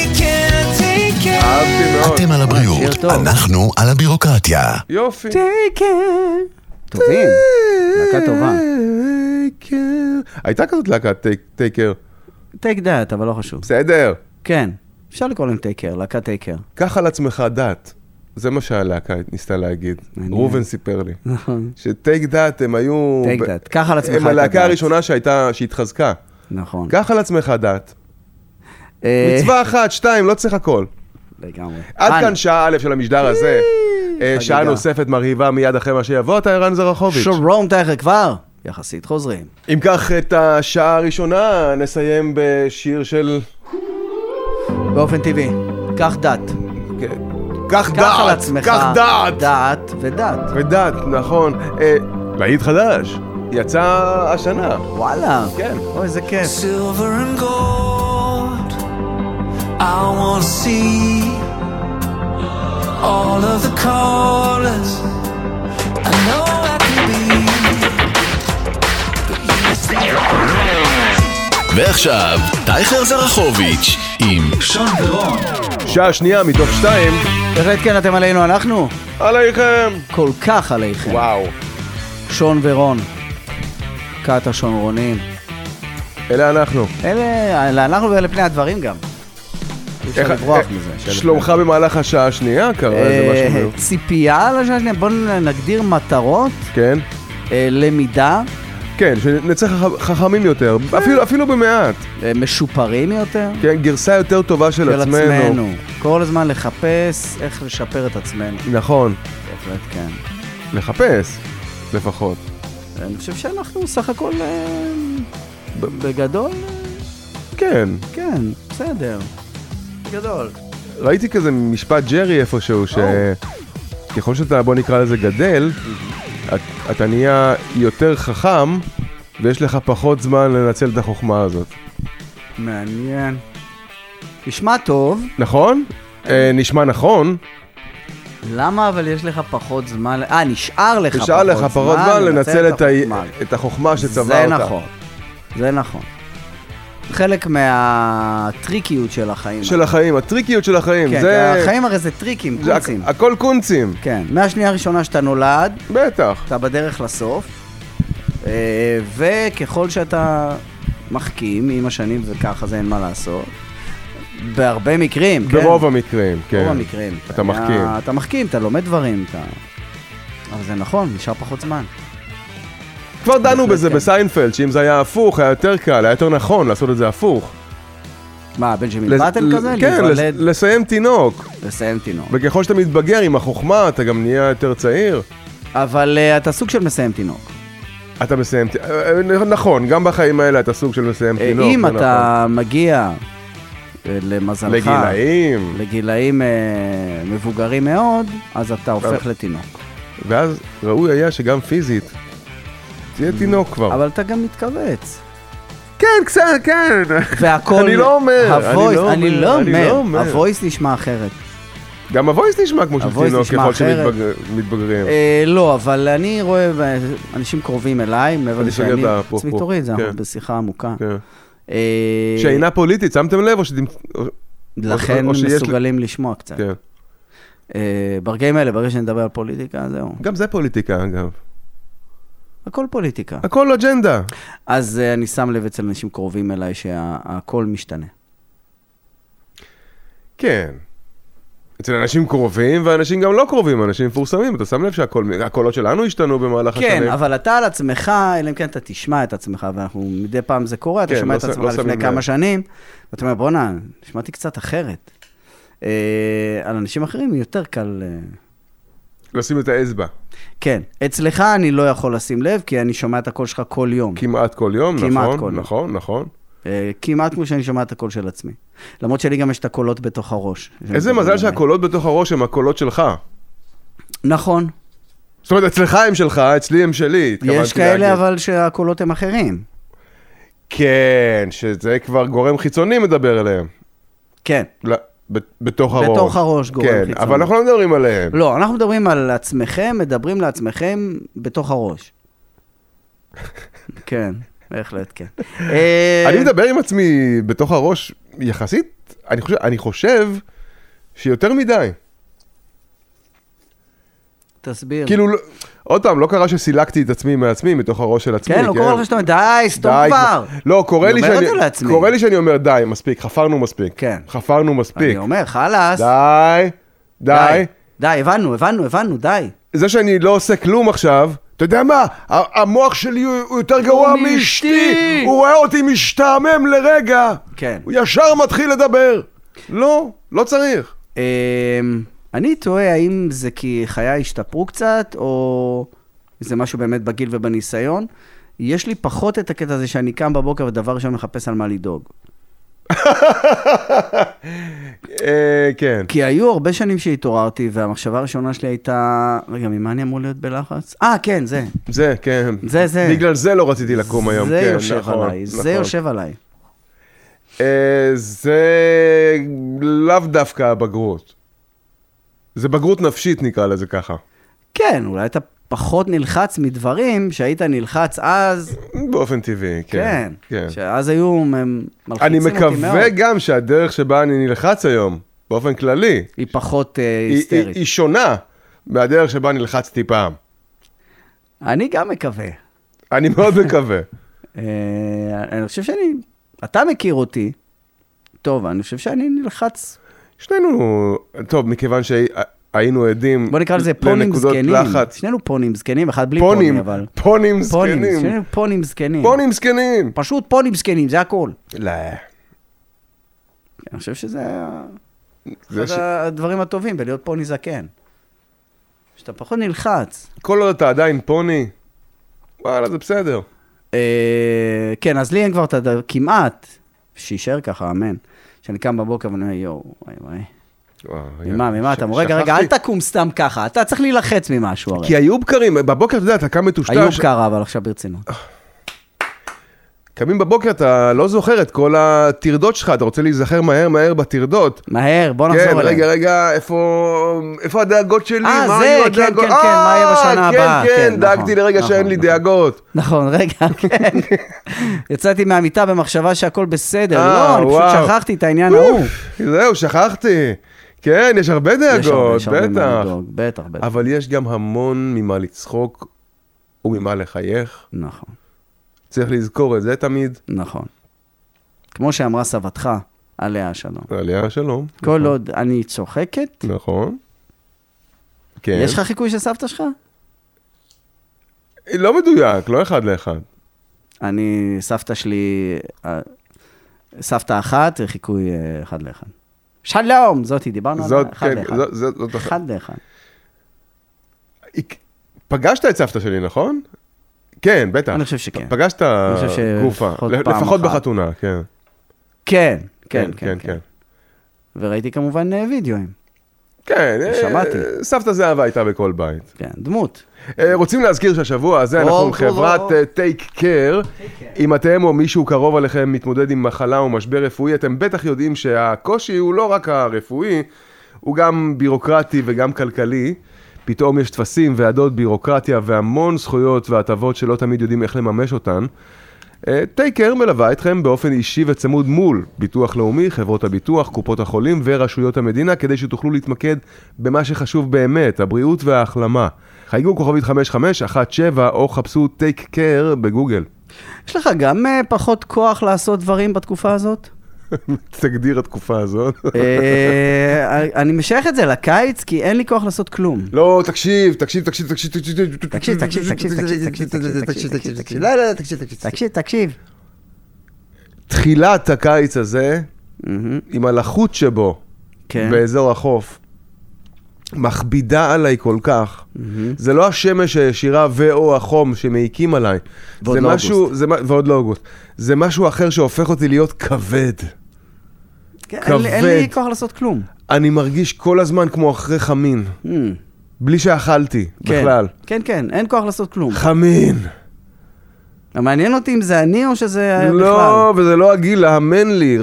אתם על הבריאות, אנחנו על הבירוקרטיה. יופי. טייקר. טובים, להקה טובה. הייתה כזאת להקת טייקר. טייק דאט, אבל לא חשוב. בסדר. כן, אפשר לקרוא להם טייקר, להקת טייקר. קח על עצמך דאט. זה מה שהלהקה ניסתה להגיד. רובן סיפר לי. נכון. שטייק דאט הם היו... טייק דאט, קח על עצמך את הדאט. הם הלהקה הראשונה שהייתה, שהתחזקה. נכון. קח על עצמך דאט. מצווה אחת, שתיים, לא צריך הכל. לגמרי. עד כאן שעה א' של המשדר הזה. שעה נוספת מרהיבה מיד אחרי מה שיבוא, אתה ערן זרחוביץ'. שרום טייקר כבר. יחסית חוזרים. אם כך את השעה הראשונה נסיים בשיר של... באופן טבעי. קח דת. קח דת. קח על עצמך. קח דת. דת ודת. ודת, נכון. להיט חדש. יצא השנה. וואלה. כן. אוי, איזה כיף. Silver and gold I want to see all of the colors I know I can be. ועכשיו, טייכר זרחוביץ' עם שון ורון. שעה שנייה מתוך שתיים. בהחלט כן, אתם עלינו, אנחנו עליכם. כל כך עליכם. וואו. שון ורון, קאטה שונרונים. אלה אנחנו. אלה, אלה אנחנו ואלה פני הדברים גם. אפשר לברוח מזה. שלומך במהלך השעה השנייה? קרה איזה משהו. ציפייה לשעה השנייה, בואו נגדיר מטרות. כן. למידה. כן, שנצא חכמים יותר, אפילו, אפילו במעט. משופרים יותר. כן, גרסה יותר טובה של, של עצמנו. עצמנו. כל הזמן לחפש איך לשפר את עצמנו. נכון. בהחלט כן. לחפש, לפחות. אני חושב שאנחנו סך הכל בגדול. כן. כן, בסדר. בגדול. ראיתי כזה משפט ג'רי איפשהו, שככל שאתה, בוא נקרא לזה גדל, אתה נהיה יותר חכם, ויש לך פחות זמן לנצל את החוכמה הזאת. מעניין. נשמע טוב. נכון? אה, נשמע נכון. למה אבל יש לך פחות זמן? אה, נשאר לך פחות זמן. נשאר לך פחות זמן לנצל את, ה... את החוכמה שצבע זה אותה. זה נכון. זה נכון. חלק מהטריקיות של החיים. של החיים, הטריקיות של החיים. כן, זה... החיים הרי זה טריקים, זה קונצים. הכ... הכל קונצים. כן, מהשנייה הראשונה שאתה נולד. בטח. אתה בדרך לסוף. וככל שאתה מחכים עם השנים וככה זה אין מה לעשות. בהרבה מקרים, כן. ברוב המקרים, כן. ברוב המקרים. אתה מחכים. אתה מחכים, אתה לומד דברים, אתה... אבל זה נכון, נשאר פחות זמן. כבר דנו בזה בסיינפלד, שאם זה היה הפוך, היה יותר קל, היה יותר נכון לעשות את זה הפוך. מה, בנג'מין בטן כזה? כן, לסיים תינוק. לסיים תינוק. וככל שאתה מתבגר עם החוכמה, אתה גם נהיה יותר צעיר. אבל אתה סוג של מסיים תינוק. אתה מסיים תינוק, נכון, גם בחיים האלה אתה סוג של מסיים תינוק. אם אתה מגיע למזלך, לגילאים, לגילאים מבוגרים מאוד, אז אתה הופך לתינוק. ואז ראוי היה שגם פיזית, תהיה תינוק כבר. אבל אתה גם מתכווץ. כן, קצת, כן. והכל... אני לא אומר. אני לא אומר. הוויס נשמע אחרת. גם הוויס נשמע כמו של תינוק ככל שמתבגרים. לא, אבל אני רואה אנשים קרובים אליי, מעבר לשאני... עצמי תוריד, זה אנחנו בשיחה עמוקה. שאינה פוליטית, שמתם לב או ש... לכן מסוגלים לשמוע קצת. ברגעים האלה, ברגע שנדבר על פוליטיקה, זהו. גם זה פוליטיקה, אגב. הכל פוליטיקה. הכל אג'נדה. אז uh, אני שם לב אצל אנשים קרובים אליי שהכל משתנה. כן. אצל אנשים קרובים ואנשים גם לא קרובים, אנשים מפורסמים. אתה שם לב שהקולות שלנו השתנו במהלך השנים. כן, אבל אתה על עצמך, אלא אם כן אתה תשמע את עצמך, ואנחנו מדי פעם זה קורה, אתה שומע את עצמך לפני כמה שנים, ואתה אומר, בוא'נה, נשמעתי קצת אחרת. על אנשים אחרים יותר קל... לשים את האצבע. כן. אצלך אני לא יכול לשים לב, כי אני שומע את הקול שלך כל יום. כמעט כל יום, נכון, נכון, נכון. כמעט כמו שאני שומע את הקול של עצמי. למרות שלי גם יש את הקולות בתוך הראש. איזה מזל שהקולות בתוך הראש הם הקולות שלך. נכון. זאת אומרת, אצלך הם שלך, אצלי הם שלי. יש כאלה אבל שהקולות הם אחרים. כן, שזה כבר גורם חיצוני מדבר אליהם. כן. בתוך הראש. בתוך הראש גורם כן, חיצוני. אבל אנחנו לא מדברים עליהם. לא, אנחנו מדברים על עצמכם, מדברים לעצמכם בתוך הראש. כן, בהחלט כן. אני מדבר עם עצמי בתוך הראש יחסית, אני חושב, אני חושב שיותר מדי. תסביר. כאילו, עוד פעם, לא קרה שסילקתי את עצמי מעצמי, מתוך הראש של עצמי. כן, לא קורה לך שאתה אומר, די, סתום כבר. לא, קורה לי שאני, קורה לי שאני אומר, די, מספיק, חפרנו מספיק. כן. חפרנו מספיק. אני אומר, חלאס. די, די. די, הבנו, הבנו, הבנו, די. זה שאני לא עושה כלום עכשיו, אתה יודע מה? המוח שלי הוא יותר גרוע מאשתי. הוא רואה אותי משתעמם לרגע. כן. הוא ישר מתחיל לדבר. לא, לא צריך. אני תוהה האם זה כי חיי השתפרו קצת, או זה משהו באמת בגיל ובניסיון. יש לי פחות את הקטע הזה שאני קם בבוקר ודבר ראשון מחפש על מה לדאוג. כן. כי היו הרבה שנים שהתעוררתי, והמחשבה הראשונה שלי הייתה, רגע, ממה אני אמור להיות בלחץ? אה, כן, זה. זה, כן. זה, זה. בגלל זה לא רציתי לקום היום. זה יושב עליי, זה יושב עליי. זה לאו דווקא הבגרות. זה בגרות נפשית נקרא לזה ככה. כן, אולי אתה פחות נלחץ מדברים שהיית נלחץ אז. באופן טבעי, כן. כן, שאז היו מלחיצים אותי מאוד. אני מקווה גם שהדרך שבה אני נלחץ היום, באופן כללי, היא פחות היסטרית. היא שונה מהדרך שבה נלחצתי פעם. אני גם מקווה. אני מאוד מקווה. אני חושב שאני, אתה מכיר אותי, טוב, אני חושב שאני נלחץ. שנינו, טוב, מכיוון שהיינו עדים... בוא נקרא לזה פונים זקנים. שנינו פונים זקנים, אחד בלי פונים, אבל... פונים זקנים. שנינו פונים זקנים. פונים זקנים. פשוט פונים זקנים, זה הכל. לא. אני חושב שזה אחד הדברים הטובים, בלהיות פוני זקן. שאתה פחות נלחץ. כל עוד אתה עדיין פוני, וואלה, זה בסדר. כן, אז לי אין כבר כמעט, שישאר ככה, אמן. שאני קם בבוקר ואני אומר, יואו, וואי וואי. ממה, ממה, אתה אומר, רגע, רגע, אל תקום סתם ככה, אתה צריך להילחץ ממשהו הרי. כי היו בקרים, בבוקר אתה יודע, אתה קם מטושטש. היו בקרה, אבל עכשיו ברצינות. קמים בבוקר, אתה לא זוכר את כל התרדות שלך, אתה רוצה להיזכר מהר מהר בתרדות. מהר, בוא נחזור אליהם. כן, רגע, רגע, איפה הדאגות שלי? אה, זה, כן, כן, כן, מה יהיה בשנה הבאה? כן, כן, דאגתי לרגע שאין לי דאגות. נכון, רגע, כן. יצאתי מהמיטה במחשבה שהכל בסדר. לא, אני פשוט שכחתי את העניין ההוא. זהו, שכחתי. כן, יש הרבה דאגות, בטח. בטח, בטח. אבל יש גם המון ממה לצחוק וממה לחייך. נכון. צריך לזכור את זה תמיד. נכון. כמו שאמרה סבתך, עליה השלום. עליה השלום. כל נכון. עוד אני צוחקת. נכון. כן. יש לך חיקוי של סבתא שלך? לא מדויק, לא אחד לאחד. אני, סבתא שלי, סבתא אחת, חיקוי אחד לאחד. שלום! זאתי, דיברנו זאת, על אחד כן, לאחד. זאת, זאת, זאת אחד לאחד. פגשת את סבתא שלי, נכון? כן, בטח. אני חושב שכן. פגשת גופה, לפחות בחתונה, כן. כן, כן, כן, כן. וראיתי כמובן וידאוים. כן, שמעתי. סבתא זהבה הייתה בכל בית. כן, דמות. רוצים להזכיר שהשבוע הזה אנחנו חברת טייק קר. אם אתם או מישהו קרוב עליכם מתמודד עם מחלה או משבר רפואי, אתם בטח יודעים שהקושי הוא לא רק הרפואי, הוא גם בירוקרטי וגם כלכלי. פתאום יש תפסים ועדות בירוקרטיה והמון זכויות והטבות שלא תמיד יודעים איך לממש אותן. טייק קר מלווה אתכם באופן אישי וצמוד מול ביטוח לאומי, חברות הביטוח, קופות החולים ורשויות המדינה, כדי שתוכלו להתמקד במה שחשוב באמת, הבריאות וההחלמה. חייגו כוכבית חמש חמש אחת שבע או חפשו טייק קר בגוגל. יש לך גם פחות כוח לעשות דברים בתקופה הזאת? תגדיר התקופה הזאת. אני משייך את זה לקיץ, כי אין לי כוח לעשות כלום. לא, תקשיב, תקשיב, תקשיב, תקשיב, תקשיב, תקשיב, תקשיב, תקשיב, תקשיב, תקשיב, תקשיב, לא, לא, תקשיב, תקשיב, תקשיב. תחילת הקיץ הזה, עם הלחות שבו, באזור החוף, מכבידה עליי כל כך. זה לא השמש הישירה ואו החום שמעיקים עליי. ועוד לא אוגוסט. ועוד לא אוגוסט. זה משהו אחר שהופך אותי להיות כבד. כבד. אין לי כוח לעשות כלום. אני מרגיש כל הזמן כמו אחרי חמין. בלי שאכלתי בכלל. כן, כן, אין כוח לעשות כלום. חמין. מעניין אותי אם זה אני או שזה בכלל. לא, וזה לא הגיל, האמן לי.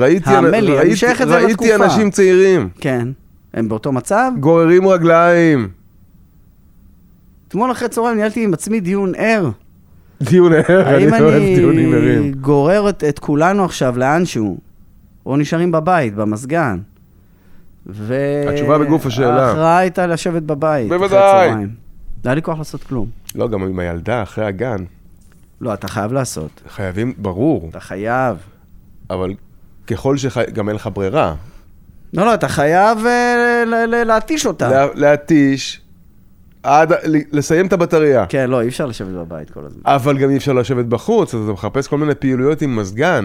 ראיתי אנשים צעירים. כן. הם באותו מצב? גוררים רגליים. אתמול אחרי צהריים ניהלתי עם עצמי דיון ער. דיון ער, אני אוהב דיונים ערים. האם אני גורר את, את כולנו עכשיו לאנשהו, או נשארים בבית, במסגן. ו... התשובה בגוף השאלה. ההכרעה הייתה לשבת בבית. בוודאי. לא היה לי כוח לעשות כלום. לא, גם עם הילדה אחרי הגן. לא, אתה חייב לעשות. חייבים, ברור. אתה חייב. אבל ככל שגם אין לך ברירה. לא, לא, אתה חייב להתיש אותה. להתיש, עד, לסיים את הבטריה. כן, לא, אי אפשר לשבת בבית כל הזמן. אבל גם אי אפשר לשבת בחוץ, אז אתה מחפש כל מיני פעילויות עם מזגן.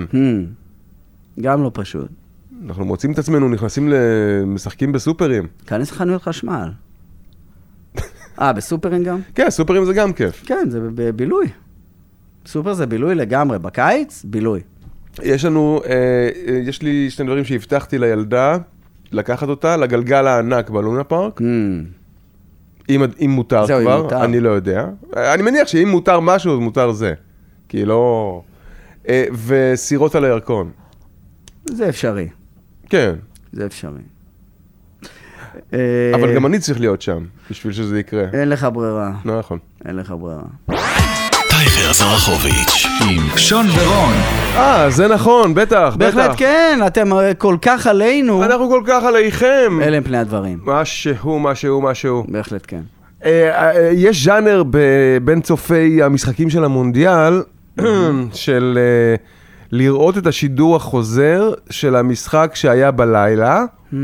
גם לא פשוט. אנחנו מוצאים את עצמנו, נכנסים למשחקים בסופרים. כנס חנויות חשמל. אה, בסופרים גם? כן, סופרים זה גם כיף. כן, זה בבילוי. סופר זה בילוי לגמרי. בקיץ, בילוי. יש לנו, אה, יש לי שני דברים שהבטחתי לילדה, לקחת אותה לגלגל הענק בלונה פארק. Mm. אם, אם מותר זהו, כבר, אם מותר. אני לא יודע. אני מניח שאם מותר משהו, אז מותר זה. כי לא... אה, וסירות על הירקון. זה אפשרי. כן. זה אפשרי. אבל גם אני צריך להיות שם, בשביל שזה יקרה. אין לך ברירה. לא נכון. אין לך ברירה. טייגר זרחוביץ' עם שון ורון. אה, זה נכון, בטח, בטח. בהחלט כן, אתם כל כך עלינו. אנחנו כל כך עליכם. אלה הם פני הדברים. משהו, משהו, משהו. בהחלט כן. יש ז'אנר בין צופי המשחקים של המונדיאל, של לראות את השידור החוזר של המשחק שהיה בלילה,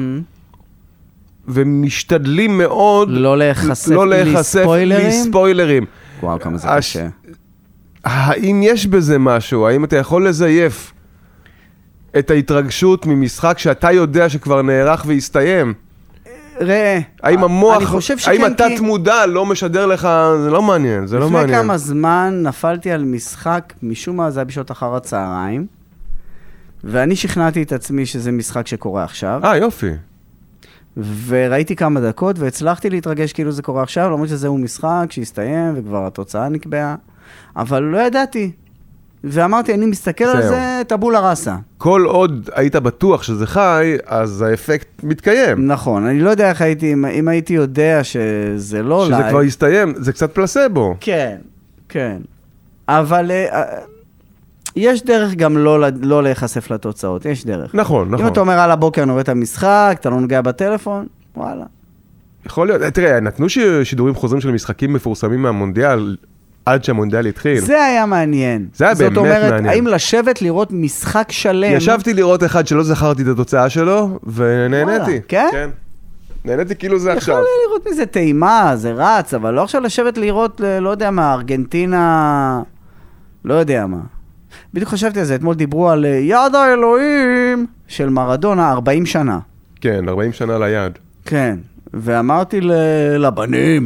ומשתדלים מאוד לא להיחשף לספוילרים. לספוילרים. וואו, כמה זה קשה. האם יש בזה משהו? האם אתה יכול לזייף את ההתרגשות ממשחק שאתה יודע שכבר נערך והסתיים? ראה, האם המוח, האם כן, אתה כי... תמודע לא משדר לך, זה לא מעניין, זה לא מעניין. לפני כמה זמן נפלתי על משחק, משום מה זה היה בשעות אחר הצהריים, ואני שכנעתי את עצמי שזה משחק שקורה עכשיו. אה, יופי. וראיתי כמה דקות, והצלחתי להתרגש כאילו זה קורה עכשיו, למרות שזהו משחק שהסתיים, וכבר התוצאה נקבעה, אבל לא ידעתי. ואמרתי, אני מסתכל על זה, טבולה ראסה. כל עוד היית בטוח שזה חי, אז האפקט מתקיים. נכון, אני לא יודע איך הייתי, אם הייתי יודע שזה לא שזה כבר יסתיים, זה קצת פלסבו. כן, כן. אבל יש דרך גם לא, לא להיחשף לתוצאות, יש דרך. נכון, נכון. אם אתה אומר על הבוקר נורא את המשחק, אתה לא נוגע בטלפון, וואלה. יכול להיות, תראה, נתנו שידורים חוזרים של משחקים מפורסמים מהמונדיאל, עד שהמונדיאל התחיל. זה היה מעניין. זה היה באמת מעניין. זאת אומרת, האם לשבת לראות משחק שלם... ישבתי לראות אחד שלא זכרתי את התוצאה שלו, ונהניתי. כן? כן. נהניתי כאילו זה עכשיו. יכול לראות מזה טעימה, זה רץ, אבל לא עכשיו לשבת לראות, לא יודע מה, ארגנטינה, לא יודע מה. בדיוק חשבתי על זה, אתמול דיברו על יד האלוהים של מרדונה, ארבעים שנה. כן, ארבעים שנה ליד. כן, ואמרתי לבנים,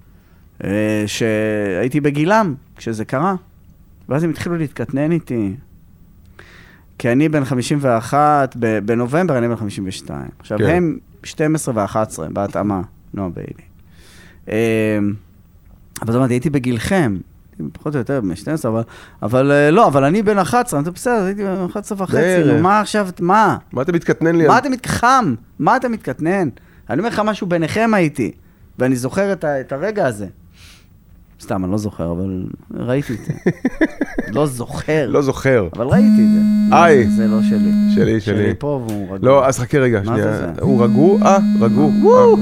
שהייתי בגילם כשזה קרה, ואז הם התחילו להתקטנן איתי, כי אני בן חמישים ואחת, בנובמבר אני בן חמישים ושתיים, עכשיו כן. הם שתים עשרה ואחת עשרה בהתאמה, נועה ביילי. אבל זאת אומרת, הייתי בגילכם, פחות או יותר ב-שתים עשרה, אבל, אבל לא, אבל אני בן אחת עשרה, אני בסדר, הייתי בן אחת עשרה וחצי, מה עכשיו, מה? מה אתה מתקטנן לי? מה אתה מתחם? מה אתה מתקטנן? אני אומר לך משהו ביניכם הייתי, ואני זוכר את, ה, את הרגע הזה. סתם, אני לא זוכר, אבל ראיתי את זה. לא זוכר. לא זוכר. אבל ראיתי את זה. איי. זה לא שלי. שלי, שלי. שלי פה והוא רגוע. לא, אז חכה רגע, שנייה. מה זה זה? הוא רגוע? אה, רגוע.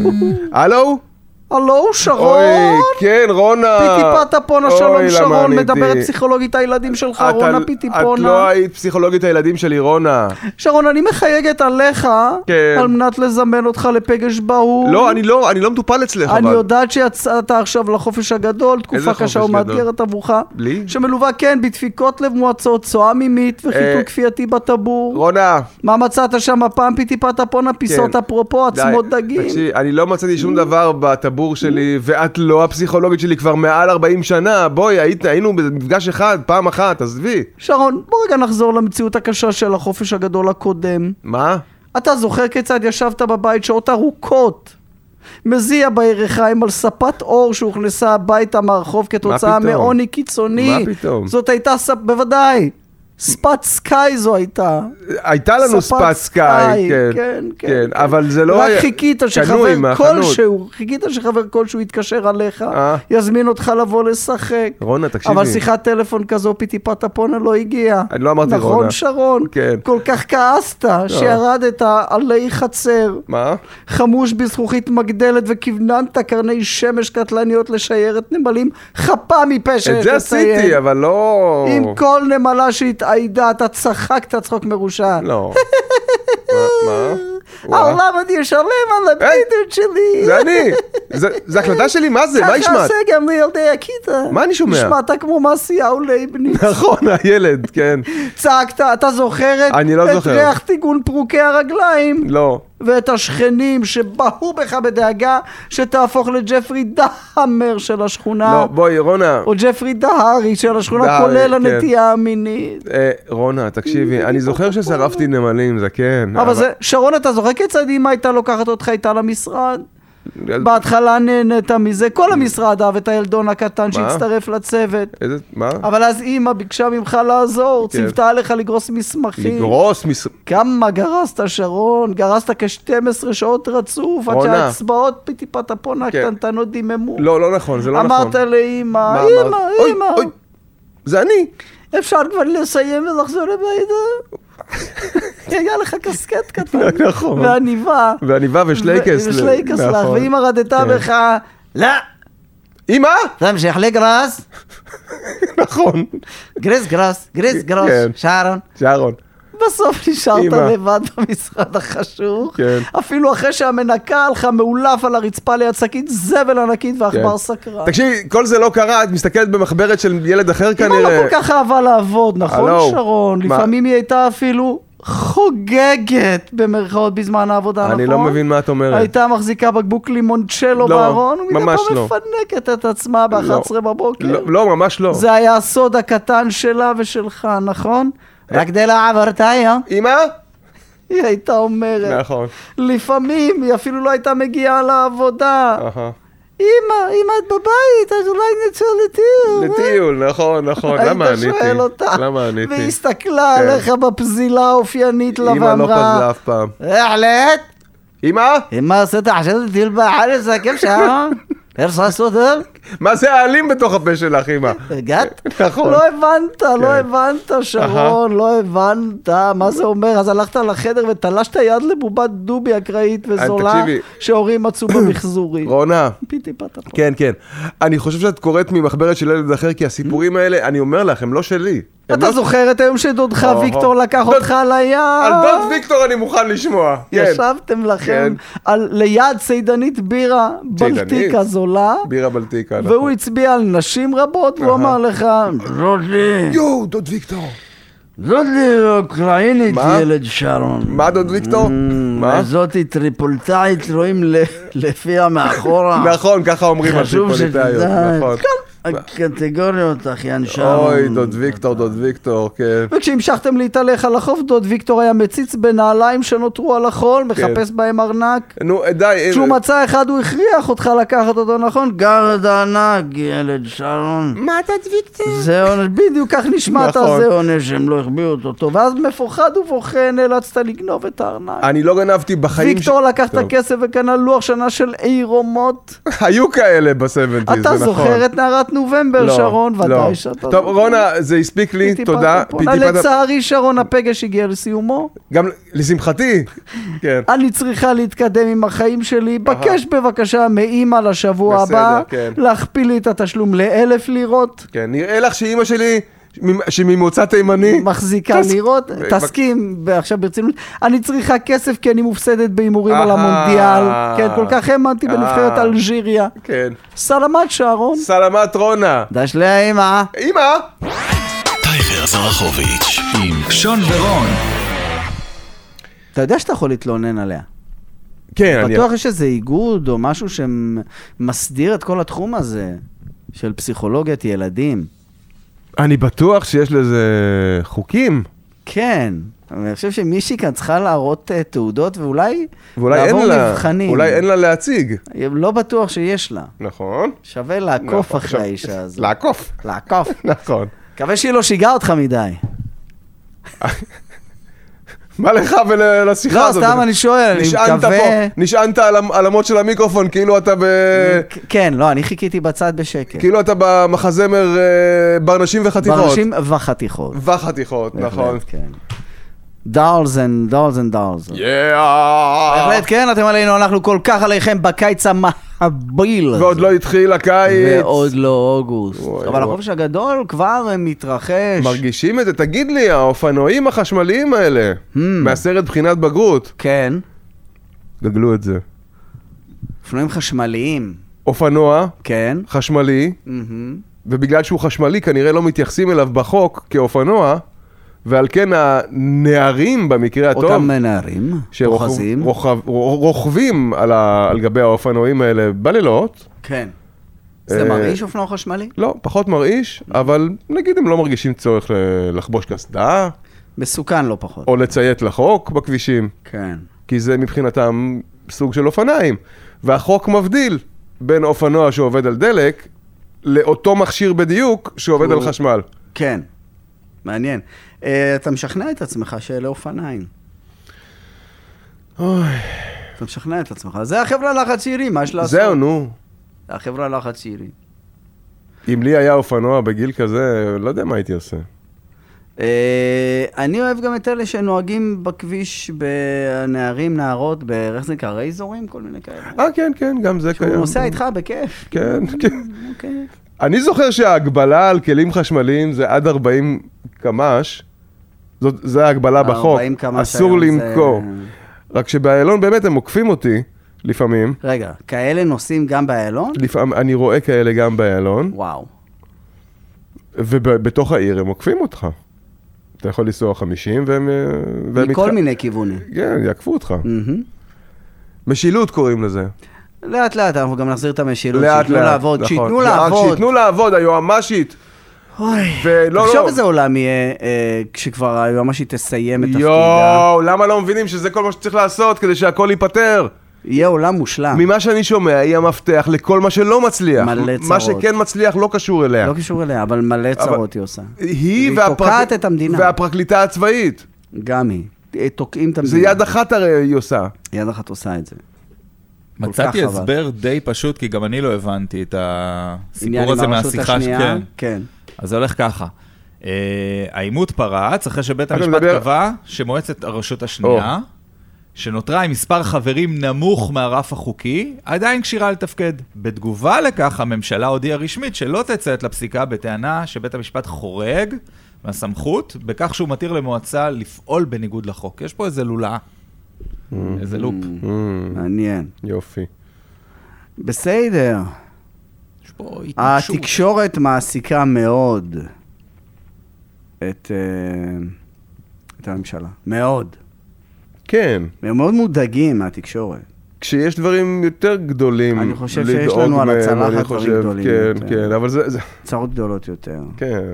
הלו? הלו, שרון? אוי, כן, רונה. פיטיפטה פונה, שלום שרון, מדברת פסיכולוגית הילדים שלך, רונה פיטיפונה. את לא היית פסיכולוגית הילדים שלי, רונה. שרון, אני מחייגת עליך, על מנת לזמן אותך לפגש בהוא. לא, אני לא, אני לא מטופל אצלך. אני יודעת שיצאת עכשיו לחופש הגדול, תקופה קשה ומאתגרת עבורך. בלי? שמלווה, כן, בדפיקות לב מועצות, צואה מימית וחיתול כפייתי בטבור. רונה. מה מצאת שם הפעם? פיטיפטה פונה, פיסות אפרופו, עצמות דגים. אני לא מצאתי שום דבר בטבור שלי, ואת לא הפסיכולוגית שלי כבר מעל ארבעים שנה. בואי, היית, היינו במפגש אחד, פעם אחת, עזבי. שרון, בוא רגע נחזור למציאות הקשה של החופש הגדול הקודם. מה? אתה זוכר כיצד ישבת בבית שעות ארוכות, מזיע בירכיים על ספת אור שהוכנסה הביתה מהרחוב כתוצאה מעוני קיצוני. מה פתאום? זאת הייתה ספ... בוודאי. ספת סקאי זו הייתה. הייתה לנו ספת סקאי, כן, כן, כן, כן, אבל זה לא היה... רק חיכית שחבר כלשהו, חיכית שחבר כלשהו יתקשר עליך, יזמין אותך לבוא לשחק. רונה, תקשיבי. אבל שיחת טלפון כזו פיטיפטה פונה לא הגיעה. אני לא אמרתי רונה. נכון, שרון? כן. כל כך כעסת שירדת עלי חצר. מה? חמוש בזכוכית מגדלת וכווננת קרני שמש קטלניות לשיירת נמלים חפה מפשע. את זה עשיתי, אבל לא... עם כל נמלה שהת... עידה, אתה צחקת צחוק מרושע. לא. מה? העולם עוד ישלם על הבדידות שלי. זה אני. זה הקלטה שלי, מה זה? מה השמעת? ככה עשה גם לילדי הכיתה. מה אני שומע? השמעת כמו מעשיהו לייבניץ. נכון, הילד, כן. צעקת, אתה זוכרת? אני לא זוכר. את ריח טיגון פרוקי הרגליים. לא. ואת השכנים שבאו בך בדאגה שתהפוך לג'פרי דהמר של השכונה. לא, בואי, רונה. או ג'פרי דהרי של השכונה, כולל הנטייה המינית. רונה, תקשיבי, אני זוכר ששרפתי נמלים, זה כן. אבל זה, שרון, אתה זוכר כיצד אמא הייתה לוקחת אותך איתה למשרד? בהתחלה נהנית מזה, כל המשרד אהב את הילדון הקטן שהצטרף לצוות. איזה, מה? אבל אז אמא ביקשה ממך לעזור, ציוותה עליך לגרוס מסמכים. לגרוס מסמכים? כמה גרסת שרון? גרסת כ-שתים עשרה שעות רצוף, עד שהאצבעות טיפת הפונה קטנטנות דיממו. לא, לא נכון, זה לא נכון. אמרת לאמא, אמא, אמא. זה אני. אפשר כבר לסיים ולחזור הביתה? היה לך קסקט קטן. נכון. ועניבה. ועניבה ושלייקס. ושלייקס לך, ואמא רדתה בך, לא. אמא? תמשיך לגרס. נכון. גרס גרס, גרס גרס, שרון. שרון. בסוף נשארת לבד במשרד החשוך. אפילו אחרי שהמנקה הלכה מעולף על הרצפה ליד שקית זבל ענקית ואחבר סקרן. תקשיבי, כל זה לא קרה, את מסתכלת במחברת של ילד אחר כנראה. אמא לא כל כך אהבה לעבוד, נכון שרון? לפעמים היא הייתה אפילו חוגגת במרכאות בזמן העבודה, נכון? אני לא מבין מה את אומרת. הייתה מחזיקה בקבוק לימונצ'לו בארון, ומדי פעם מפנקת את עצמה ב-אחת עשרה בבוקר. לא, ממש לא. זה היה הסוד הקטן שלה ושלך, נכון? רק כדי לעבור את היום. אמא? היא הייתה אומרת. נכון. לפעמים היא אפילו לא הייתה מגיעה לעבודה. אמא, אמא את בבית, אז אולי נצא לטיול. לטיול, נכון, נכון. למה עניתי? היית שואל אותה. למה עניתי? והיא הסתכלה עליך בפזילה האופיינית לה ואמרה. אמא לא פזלה אף פעם. החלט? אמא? אמא עשית עכשיו לטיול בארץ, כיף שרון? איך לעשות אותם? מה זה העלים בתוך הפה שלך, אמא? הגעת? נכון. לא הבנת, לא הבנת, שרון, לא הבנת. מה זה אומר? אז הלכת לחדר ותלשת יד לבובת דובי אקראית וזולה שהורים מצאו במחזורים. רונה. פיתי פתה פה. כן, כן. אני חושב שאת קוראת ממחברת של ילד אחר, כי הסיפורים האלה, אני אומר לך, הם לא שלי. אתה זוכר את היום שדודך ויקטור לקח אותך לים? על דוד ויקטור אני מוכן לשמוע. ישבתם לכם ליד ציידנית בירה בלטיקה זולה. בירה בלטיקה, נכון. והוא הצביע על נשים רבות, והוא אמר לך, דודי. יואו, דוד ויקטור. דודי אוקראינית, ילד שרון. מה דוד ויקטור? מה? זאתי טריפולטאית, רואים לפיה מאחורה. נכון, ככה אומרים על טריפולטאיות, נכון. הקטגוריות, אחיין שרון. אוי, דוד ויקטור, דוד ויקטור, כן. וכשהמשכתם להתהלך על החוף, דוד ויקטור היה מציץ בנעליים שנותרו על החול, מחפש בהם ארנק. נו, די. כשהוא מצא אחד, הוא הכריח אותך לקחת אותו, נכון? גרד הענק, ילד שרון. מה דוד ויקטור? זה עונש, בדיוק כך נשמעת, זה עונש, הם לא החביאו אותו. ואז מפוחד ובוכה, נאלצת לגנוב את הארנק. אני לא גנבתי בחיים... ויקטור לקח את הכסף וקנה לוח שנה של עירומות. היו כאלה ב-שבעים, זה נכון. אתה זוכר את נערת נובמבר, שרון, ודאי שאתה... טוב, רונה, זה הספיק לי, תודה. לצערי, שרון, הפגש הגיע לסיומו. גם לשמחתי, כן. אני צריכה להתקדם עם החיים שלי. בקש בבקשה מאמא לשבוע הבא, להכפיל לי את התשלום לאלף לירות. כן, נראה לך שאמא שלי... שממוצא תימני מחזיקה לירות, תסכים עכשיו ברצינות, אני צריכה כסף כי אני מופסדת בהימורים על המונדיאל, כן, כל כך האמנתי בנבחרת אלג'יריה. כן. סלמת שרון. סלמת רונה. דש לאמא. אמא. טייגר זרחוביץ' עם שון ורון. אתה יודע שאתה יכול להתלונן עליה? כן. בטוח יש איזה איגוד או משהו שמסדיר את כל התחום הזה של פסיכולוגיית ילדים. אני בטוח שיש לזה חוקים. כן, אני חושב שמישהי כאן צריכה להראות תעודות ואולי לעבור מבחנים. אולי אין לה להציג. לא בטוח שיש לה. נכון. שווה לעקוף אחרי האישה הזו. לעקוף. לעקוף. נכון. מקווה שהיא לא שיגעה אותך מדי. מה לך ולשיחה הזאת? לא, סתם אני שואל, אני מקווה... נשענת על המות של המיקרופון, כאילו אתה ב... כן, לא, אני חיכיתי בצד בשקט. כאילו אתה במחזמר בר נשים וחתיכות. בר נשים וחתיכות. וחתיכות, נכון. דארלס אנד דארלס אנד דארלס. יאה! בהחלט, כן, אתם עלינו, אנחנו כל כך עליכם בקיץ המהביל. ועוד לא התחיל הקיץ. ועוד לא אוגוסט. אבל החופש הגדול כבר מתרחש. מרגישים את זה? תגיד לי, האופנועים החשמליים האלה, מהסרט בחינת בגרות. כן. גגלו את זה. אופנועים חשמליים. אופנוע. כן. חשמלי. ובגלל שהוא חשמלי, כנראה לא מתייחסים אליו בחוק כאופנוע. ועל כן הנערים במקרה הטוב, אותם נערים, רוכבים, רוכבים על, ה, על גבי האופנועים האלה בלילות. כן. זה מרעיש אופנוע חשמלי? לא, פחות מרעיש, אבל נגיד הם לא מרגישים צורך לחבוש קסדה. מסוכן לא פחות. או לציית לחוק בכבישים. כן. כי זה מבחינתם סוג של אופניים. והחוק מבדיל בין אופנוע שעובד על דלק, לאותו מכשיר בדיוק שעובד על חשמל. כן, מעניין. אתה משכנע את עצמך שאלה אופניים. אוי. אתה משכנע את עצמך. זה החברה לחץ צעירים, מה יש לעשות? זהו, נו. זה החברה לחץ צעירים. אם לי היה אופנוע בגיל כזה, לא יודע מה הייתי עושה. אני אוהב גם את אלה שנוהגים בכביש בנערים, נערות, איך זה נקרא, רייזורים, כל מיני כאלה. אה, כן, כן, גם זה קיים. שהוא נוסע איתך בכיף. כן, כן. אוקיי. אני זוכר שההגבלה על כלים חשמליים זה עד ארבעים קמ"ש. זה ההגבלה בחוק. אסור למכור. רק שבאיילון באמת הם עוקפים אותי, לפעמים. רגע, כאלה נוסעים גם באיילון? לפעמים, אני רואה כאלה גם באיילון. וואו. ובתוך העיר הם עוקפים אותך. אתה יכול לנסוע חמישים והם... מכל מיני כיוונים. כן, יעקפו אותך. משילות קוראים לזה. לאט לאט, אנחנו גם נחזיר את המשילות. לאט לאט, שיתנו לעבוד, נכון. שיתנו לעבוד. שיתנו לעבוד, היועמשית. אוי, ולא, תחשוב לא. איזה עולם יהיה אה, כשכבר היועמשית תסיים את תפקידה. יואו, למה לא מבינים שזה כל מה שצריך לעשות כדי שהכל ייפטר? יהיה עולם מושלם. ממה שאני שומע, היא המפתח לכל מה שלא מצליח. מלא צרות. מה שכן מצליח לא קשור אליה. לא קשור אליה, אבל מלא צרות היא עושה. היא והיא תוקעת את המדינה. והפרקליטה הצבאית. גם היא. תוקעים את המדינה. זה יד אחת הרי היא עושה. יד אחת עושה את זה. מצאתי הסבר די פשוט, כי גם אני לא הבנתי את הסיפור הזה מהשיחה שכן. כן. אז זה הולך ככה. העימות פרץ, אחרי שבית המשפט קבע שמועצת הרשות השנייה, שנותרה עם מספר חברים נמוך מהרף החוקי, עדיין כשירה לתפקד. בתגובה לכך, הממשלה הודיעה רשמית שלא תציית לפסיקה בטענה שבית המשפט חורג מהסמכות, בכך שהוא מתיר למועצה לפעול בניגוד לחוק. יש פה איזה לולה, איזה לופ. מעניין. יופי. בסדר. יש פה התנגשות. התקשורת מעסיקה מאוד את, את הממשלה. מאוד. כן. הם מאוד מודאגים מהתקשורת. כשיש דברים יותר גדולים, אני חושב שיש לנו על הצלחת דברים גדולים כן, יותר. כן, אבל זה... צרות גדולות יותר. כן.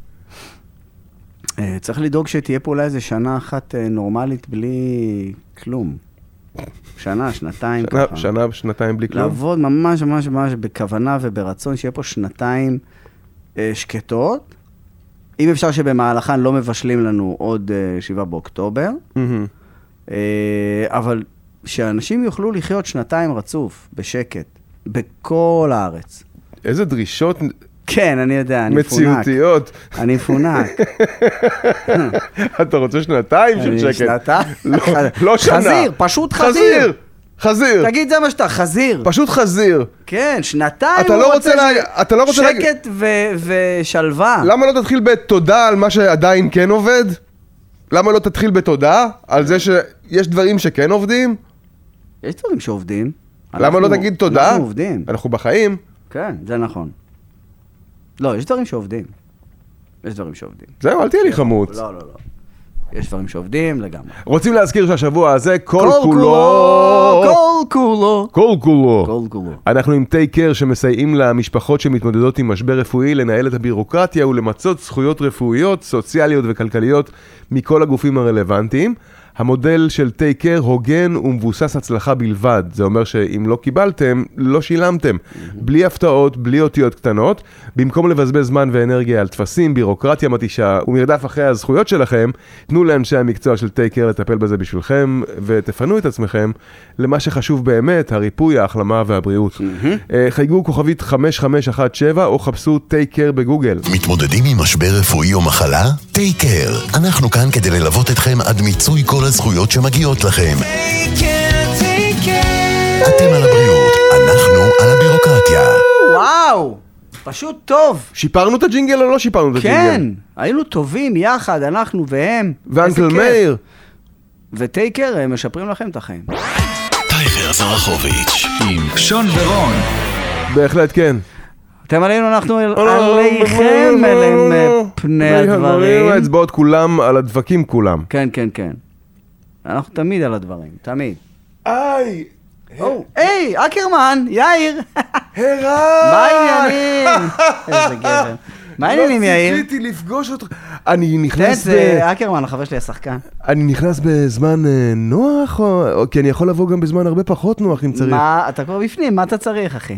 צריך לדאוג שתהיה פה אולי איזה שנה אחת נורמלית בלי כלום. שנה, שנתיים שנה, ככה. שנה, שנתיים בלי כלום. לעבוד ממש ממש ממש בכוונה וברצון, שיהיה פה שנתיים אה, שקטות. אם אפשר שבמהלכן לא מבשלים לנו עוד אה, שבעה באוקטובר. Mm-hmm. אה, אבל שאנשים יוכלו לחיות שנתיים רצוף, בשקט, בכל הארץ. איזה דרישות... כן, אני יודע, אני מציאותיות. פונק. אני פונק. אתה רוצה שנתיים של שקט? שנתיים? לא שנה. חזיר, פשוט חזיר. חזיר, חזיר. תגיד, זה מה שאתה, חזיר. פשוט חזיר. כן, שנתיים אתה לא רוצה להגיד... אתה לא רוצה להגיד... שקט ושלווה. למה לא תתחיל בתודה על מה שעדיין כן עובד? למה לא תתחיל בתודה על זה שיש דברים שכן עובדים? יש דברים שעובדים. למה לא תגיד תודה? אנחנו עובדים. אנחנו בחיים. כן, זה נכון. לא, יש דברים שעובדים. יש דברים שעובדים. זהו, אל תהיה לי חמוץ. לא, לא, לא. יש דברים שעובדים לגמרי. רוצים להזכיר שהשבוע הזה כל כולו... כל כולו. כל כולו. כל כולו. אנחנו עם טייק קר שמסייעים למשפחות שמתמודדות עם משבר רפואי, לנהל את הבירוקרטיה ולמצות זכויות רפואיות, סוציאליות וכלכליות מכל הגופים הרלוונטיים. המודל של טייק קר הוגן ומבוסס הצלחה בלבד. זה אומר שאם לא קיבלתם, לא שילמתם. בלי הפתעות, בלי אותיות קטנות. במקום לבזבז זמן ואנרגיה על תפסים, בירוקרטיה מתישה ומרדף אחרי הזכויות שלכם, תנו לאנשי המקצוע של טייק קר לטפל בזה בשבילכם, ותפנו את עצמכם למה שחשוב באמת, הריפוי, ההחלמה והבריאות. חייגו כוכבית חמש חמש אחת שבע או חפשו טייק קר בגוגל. מתמודדים עם משבר רפואי או מחלה? טייק קר. אנחנו כאן כדי ללוות אתכם עד מיצוי כל הזכויות שמגיעות לכם. אתם על הבריאות, אנחנו על הבירוקרטיה. וואו, פשוט טוב. שיפרנו את הג'ינגל או לא שיפרנו את הג'ינגל? כן, היינו טובים יחד, אנחנו והם. ואנקל מאיר. וטייק קר הם משפרים לכם את החיים. טייגר זרחוביץ' עם שון ורון. בהחלט כן. אתם עלינו, אנחנו עליכם, אליהם פני הדברים. האצבעות כולם על הדבקים כולם. כן, כן, כן. אנחנו תמיד על הדברים, תמיד. איי! היי, אקרמן, יאיר. הרן! מה העניינים? איזה גבר. מה העניינים, יאיר? לא ציפיתי לפגוש אותך. אני נכנס ב... תן, זה אקרמן, החבר שלי השחקן. אני נכנס בזמן נוח, או... כי אני יכול לבוא גם בזמן הרבה פחות נוח, אם צריך. מה, אתה כבר בפנים, מה אתה צריך, אחי?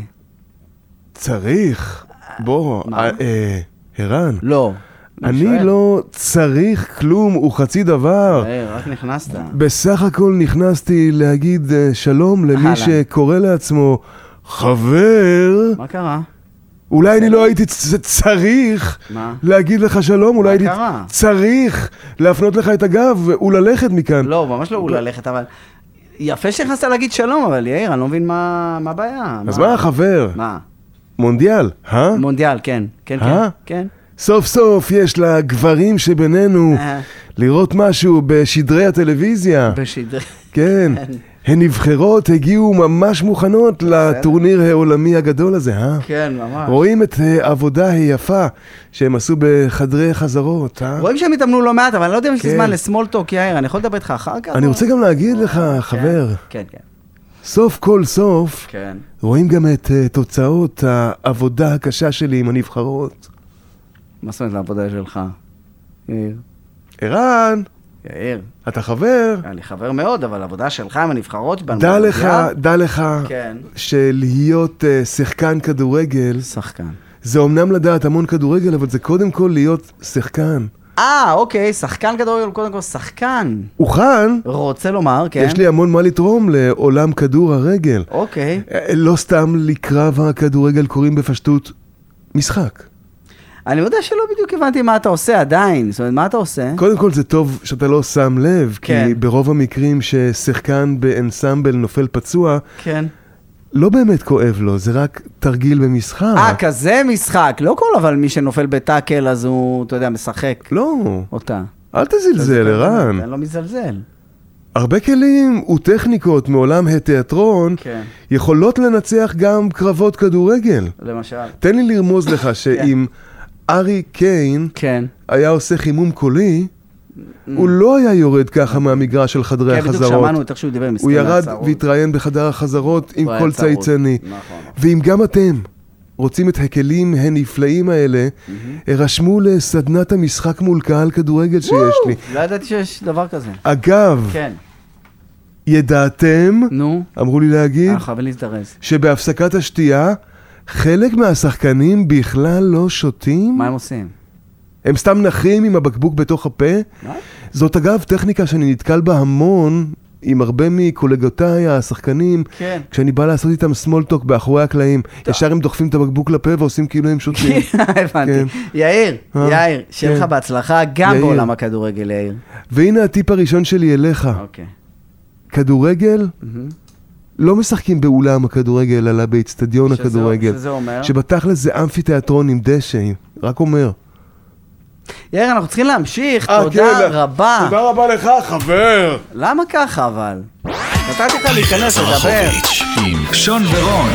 צריך? בוא, הרן. לא. אני לא צריך כלום, הוא חצי דבר. רק נכנסת. בסך הכל נכנסתי להגיד שלום למי שקורא לעצמו חבר. מה קרה? אולי אני לא הייתי צריך להגיד לך שלום, אולי הייתי צריך להפנות לך את הגב וללכת מכאן. לא, ממש לא וללכת, אבל יפה שנכנסת להגיד שלום, אבל יאיר, אני לא מבין מה הבעיה. אז מה החבר? מה? מונדיאל, אה? מונדיאל, כן, כן, כן, כן. סוף סוף יש לגברים שבינינו לראות משהו בשדרי הטלוויזיה. בשדרי. כן. הן נבחרות, הגיעו ממש מוכנות לטורניר העולמי הגדול הזה, אה? כן, ממש. רואים את העבודה היפה שהם עשו בחדרי חזרות, אה? רואים שהם התאמנו לא מעט, אבל אני לא יודע אם יש לי זמן לסמולטוק, יאיר, אני יכול לדבר איתך אחר כך? אני רוצה גם להגיד לך, חבר. כן, כן. סוף כל סוף, כן. רואים גם את תוצאות העבודה הקשה שלי עם הנבחרות. מה זאת אומרת לעבודה שלך? יאיר. ערן. יאיר. אתה חבר? אני חבר מאוד, אבל העבודה שלך עם הנבחרות... דע לך, דע לך, שלהיות שחקן כדורגל... שחקן. זה אומנם לדעת המון כדורגל, אבל זה קודם כל להיות שחקן. אה, אוקיי, שחקן כדורגל, קודם כל שחקן. אוכן. רוצה לומר, כן. יש לי המון מה לתרום לעולם כדור הרגל. אוקיי. לא סתם לקרב הכדורגל קוראים בפשטות משחק. אני יודע שלא בדיוק הבנתי מה אתה עושה עדיין, זאת אומרת, מה אתה עושה? קודם כל זה טוב שאתה לא שם לב, כן. כי ברוב המקרים ששחקן באנסמבל נופל פצוע, כן. לא באמת כואב לו, זה רק תרגיל במשחק. אה, כזה משחק, לא כל אבל מי שנופל בטאקל אז הוא, אתה יודע, משחק. לא. אותה. אל תזלזל, ערן. אני לא מזלזל. הרבה כלים וטכניקות מעולם התיאטרון כן. יכולות לנצח גם קרבות כדורגל. למשל. תן לי לרמוז לך שאם ארי קיין כן. היה עושה חימום קולי, הוא לא היה יורד ככה מהמגרש של חדרי החזרות. כן, בדיוק שמענו את איך שהוא דיבר מסתכל הוא ירד והתראיין בחדר החזרות עם כל צייצני. ואם גם אתם רוצים את הכלים הנפלאים האלה, הרשמו לסדנת המשחק מול קהל כדורגל שיש לי. לא ידעתי שיש דבר כזה. אגב, כן. ידעתם, נו. אמרו לי להגיד, שבהפסקת השתייה, חלק מהשחקנים בכלל לא שותים. מה הם עושים? הם סתם נחים עם הבקבוק בתוך הפה. מה? זאת אגב טכניקה שאני נתקל בה המון עם הרבה מקולגותיי השחקנים. כן. כשאני בא לעשות איתם סמולטוק באחורי הקלעים. ישר הם דוחפים את הבקבוק לפה ועושים כאילו הם שותים. הבנתי. יאיר, יאיר, שיהיה לך בהצלחה גם בעולם הכדורגל, יאיר. והנה הטיפ הראשון שלי אליך. אוקיי. כדורגל? לא משחקים באולם הכדורגל, אלא באצטדיון הכדורגל. שזה אומר? שבתכל'ס זה אמפיתיאטרון עם דשא, רק אומר. יאיר, אנחנו צריכים להמשיך, תודה רבה. תודה רבה לך, חבר. למה ככה, אבל? נתתי לך להיכנס, לדבר. עם שון ורון.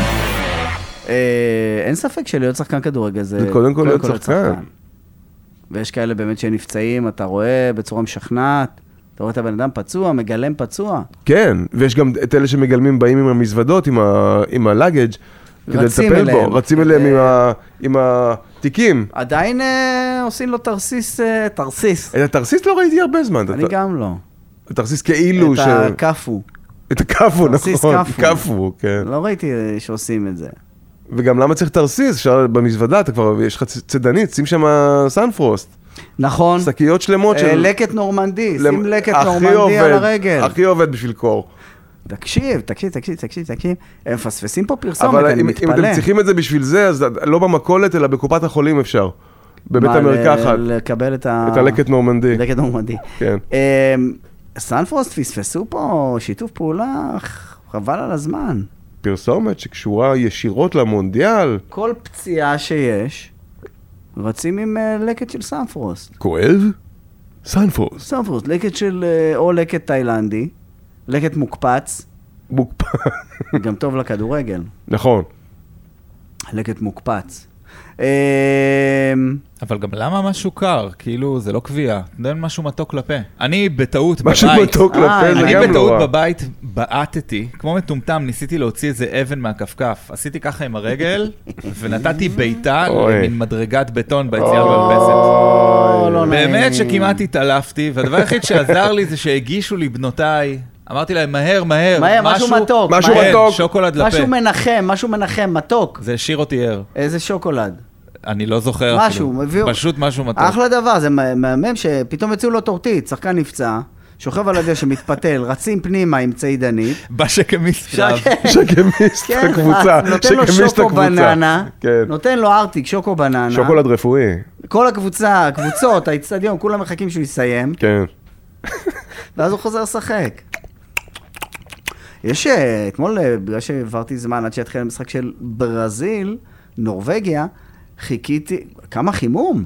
אין ספק שלהיות שחקן כדורגל זה... קודם כל להיות שחקן. ויש כאלה באמת שנפצעים, אתה רואה בצורה משכנעת. אתה רואה את הבן אדם פצוע, מגלם פצוע. כן, ויש גם את אלה שמגלמים באים עם המזוודות, עם הלאגג' כדי לטפל בו. רצים אליהם עם התיקים. עדיין עושים לו תרסיס, תרסיס. את התרסיס לא ראיתי הרבה זמן. אני גם לא. התרסיס כאילו ש... את הקפו. את הקפו, נכון. קפו, כן. לא ראיתי שעושים את זה. וגם למה צריך תרסיס? אפשר במזוודה, אתה כבר, יש לך צדנית, שים שם סנפרוסט. נכון. שקיות שלמות של... לקט נורמנדי, שים לקט נורמנדי על הרגל. הכי עובד בשביל קור. תקשיב, תקשיב, תקשיב, תקשיב, תקשיב. הם פספסים פה פרסומת, אני מתפלא. אבל אם אתם צריכים את זה בשביל זה, אז לא במכולת, אלא בקופת החולים אפשר. בבית המרקחת. לקבל את ה... את הלקט נורמנדי. לקט נורמנדי. כן. סנפרוסט פספסו פה שיתוף פעולה, חבל על הזמן. פרסומת שקשורה ישירות למונדיאל. כל פציעה שיש, רצים עם לקט של סנפרוסט. כואב? סנפרוסט. סנפרוסט, לקט של, או לקט תאילנדי, לקט מוקפץ. מוקפץ. גם טוב לכדורגל. נכון. לקט מוקפץ. אבל גם למה משהו קר? כאילו, זה לא קביעה. תן משהו מתוק לפה. אני בטעות בבית... משהו מתוק לפה, זה גם לא רע. אני בטעות בבית בעטתי, כמו מטומטם, ניסיתי להוציא איזה אבן מהכפכף. עשיתי ככה עם הרגל, ונתתי ביתה למין מדרגת בטון ביציאה למרפסת. באמת שכמעט התעלפתי, והדבר היחיד שעזר לי זה שהגישו לי בנותיי, אמרתי להם, מהר, מהר, מהר, משהו מתוק. משהו מתוק. שוקולד לפה. משהו מנחם, משהו מנחם, מתוק. זה השאיר אותי ער. איזה שוקולד? אני לא זוכר משהו, מביאו... פשוט משהו מתוק. אחלה דבר, זה מהמם שפתאום הציעו לו טורטית, שחקן נפצע, שוכב על הדשא, שמתפתל, רצים פנימה עם צעידנית. בשקמיסט רב. שקמיסט הקבוצה. נותן לו שוקו בננה, נותן לו ארטיק, שוקו בננה. שוקולד רפואי. כל הקבוצה, הקבוצות, האצטדיון, כולם מחכים שהוא יסיים. כן. ואז הוא חוזר לשחק. יש, אתמול, בגלל שעברתי זמן עד שהתחיל המשחק של ברזיל, נורווגיה, חיכיתי, כמה חימום?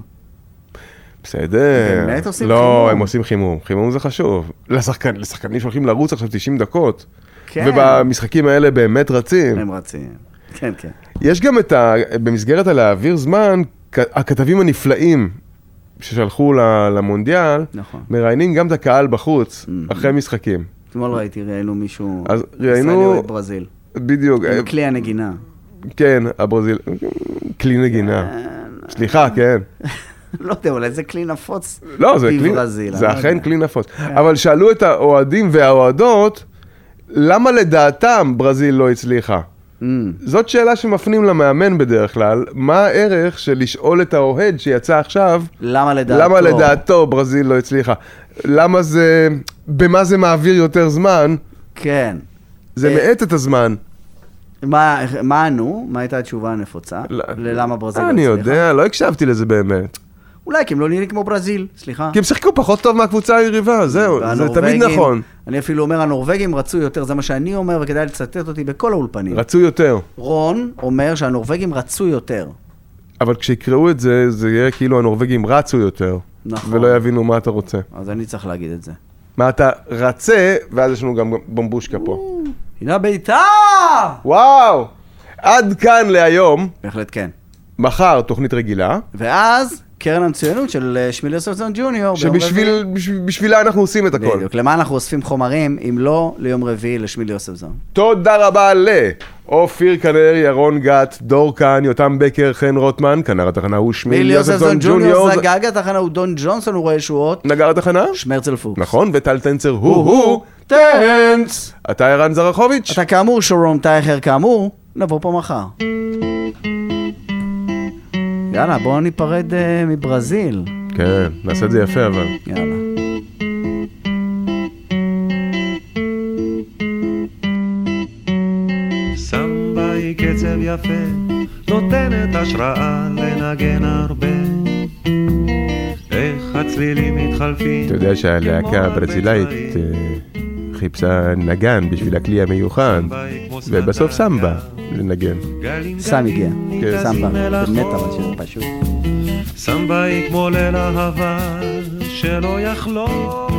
בסדר. באמת עושים לא, חימום. לא, הם עושים חימום. חימום זה חשוב. לשחקן, לשחקנים שהולכים לרוץ עכשיו תשעים דקות. כן. ובמשחקים האלה באמת רצים. הם רצים. כן, כן. יש גם את ה... במסגרת הלהעביר זמן, הכתבים הנפלאים ששלחו למונדיאל, נכון. מראיינים גם את הקהל בחוץ, אחרי משחקים. אתמול ראיתי, ראינו מישהו... אז ראיינו... ישראלי או ברזיל. בדיוק. עם כלי הנגינה. כן, הברזיל... כלי נגינה. סליחה, כן. לא יודע, אולי זה כלי נפוץ לא, זה כלי... זה אכן כלי נפוץ. אבל שאלו את האוהדים והאוהדות, למה לדעתם ברזיל לא הצליחה? זאת שאלה שמפנים למאמן בדרך כלל, מה הערך של לשאול את האוהד שיצא עכשיו, למה לדעתו, למה לדעתו ברזיל לא הצליחה? למה זה, במה זה מעביר יותר זמן? כן. זה מעט את הזמן. מה, מה ענו? מה הייתה התשובה הנפוצה? ללמה ברזיל לא הצליחה? אני יודע, לא הקשבתי לזה באמת. אולי, כי הם לא נראים כמו ברזיל, סליחה. כי הם שיחקו פחות טוב מהקבוצה היריבה, זהו, זה תמיד נכון. אני אפילו אומר, הנורווגים רצו יותר, זה מה שאני אומר, וכדאי לצטט אותי בכל האולפנים. רצו יותר. רון אומר שהנורווגים רצו יותר. אבל כשיקראו את זה, זה יהיה כאילו הנורווגים רצו יותר. נכון. ולא יבינו מה אתה רוצה. אז אני צריך להגיד את זה. מה אתה רצה, ואז יש לנו גם בומבושקה פה. הנה ביתה! וואו! עד כאן להיום. בהחלט כן. מחר תוכנית רגילה. ואז קרן המצוינות של שמילי יוספסון ג'וניור. שבשבילה אנחנו עושים את הכל. בדיוק, למה אנחנו אוספים חומרים, אם לא ליום רביעי לשמילי יוספסון. תודה רבה לאופיר כנר, ירון גת, דור קן, יותם בקר, חן רוטמן, כנר התחנה הוא שמילי יוספסון ג'וניור. זגג התחנה הוא דון ג'ונסון, הוא רואה שועות. נגר התחנה? שמרצל פוקס. נכון, וטל טנצר הוא הוא טנץ. אתה ערן זרחוביץ'. אתה כאמור שורום טייכר כאמור, נבוא פה מחר. יאללה, בואו ניפרד uh, מברזיל. כן, נעשה את זה יפה אבל. יאללה. סמבה היא קצב יפה, נותנת השראה לנגן הרבה. איך הצלילים מתחלפים. אתה יודע שהלהקה הברזילאית חיפשה נגן בשביל הכלי המיוחד, ובסוף סמבה לנגן. סם הגיע, סמבה, באמת אבל שזה פשוט. סמבה היא כמו ליל אהבה שלא יחלום.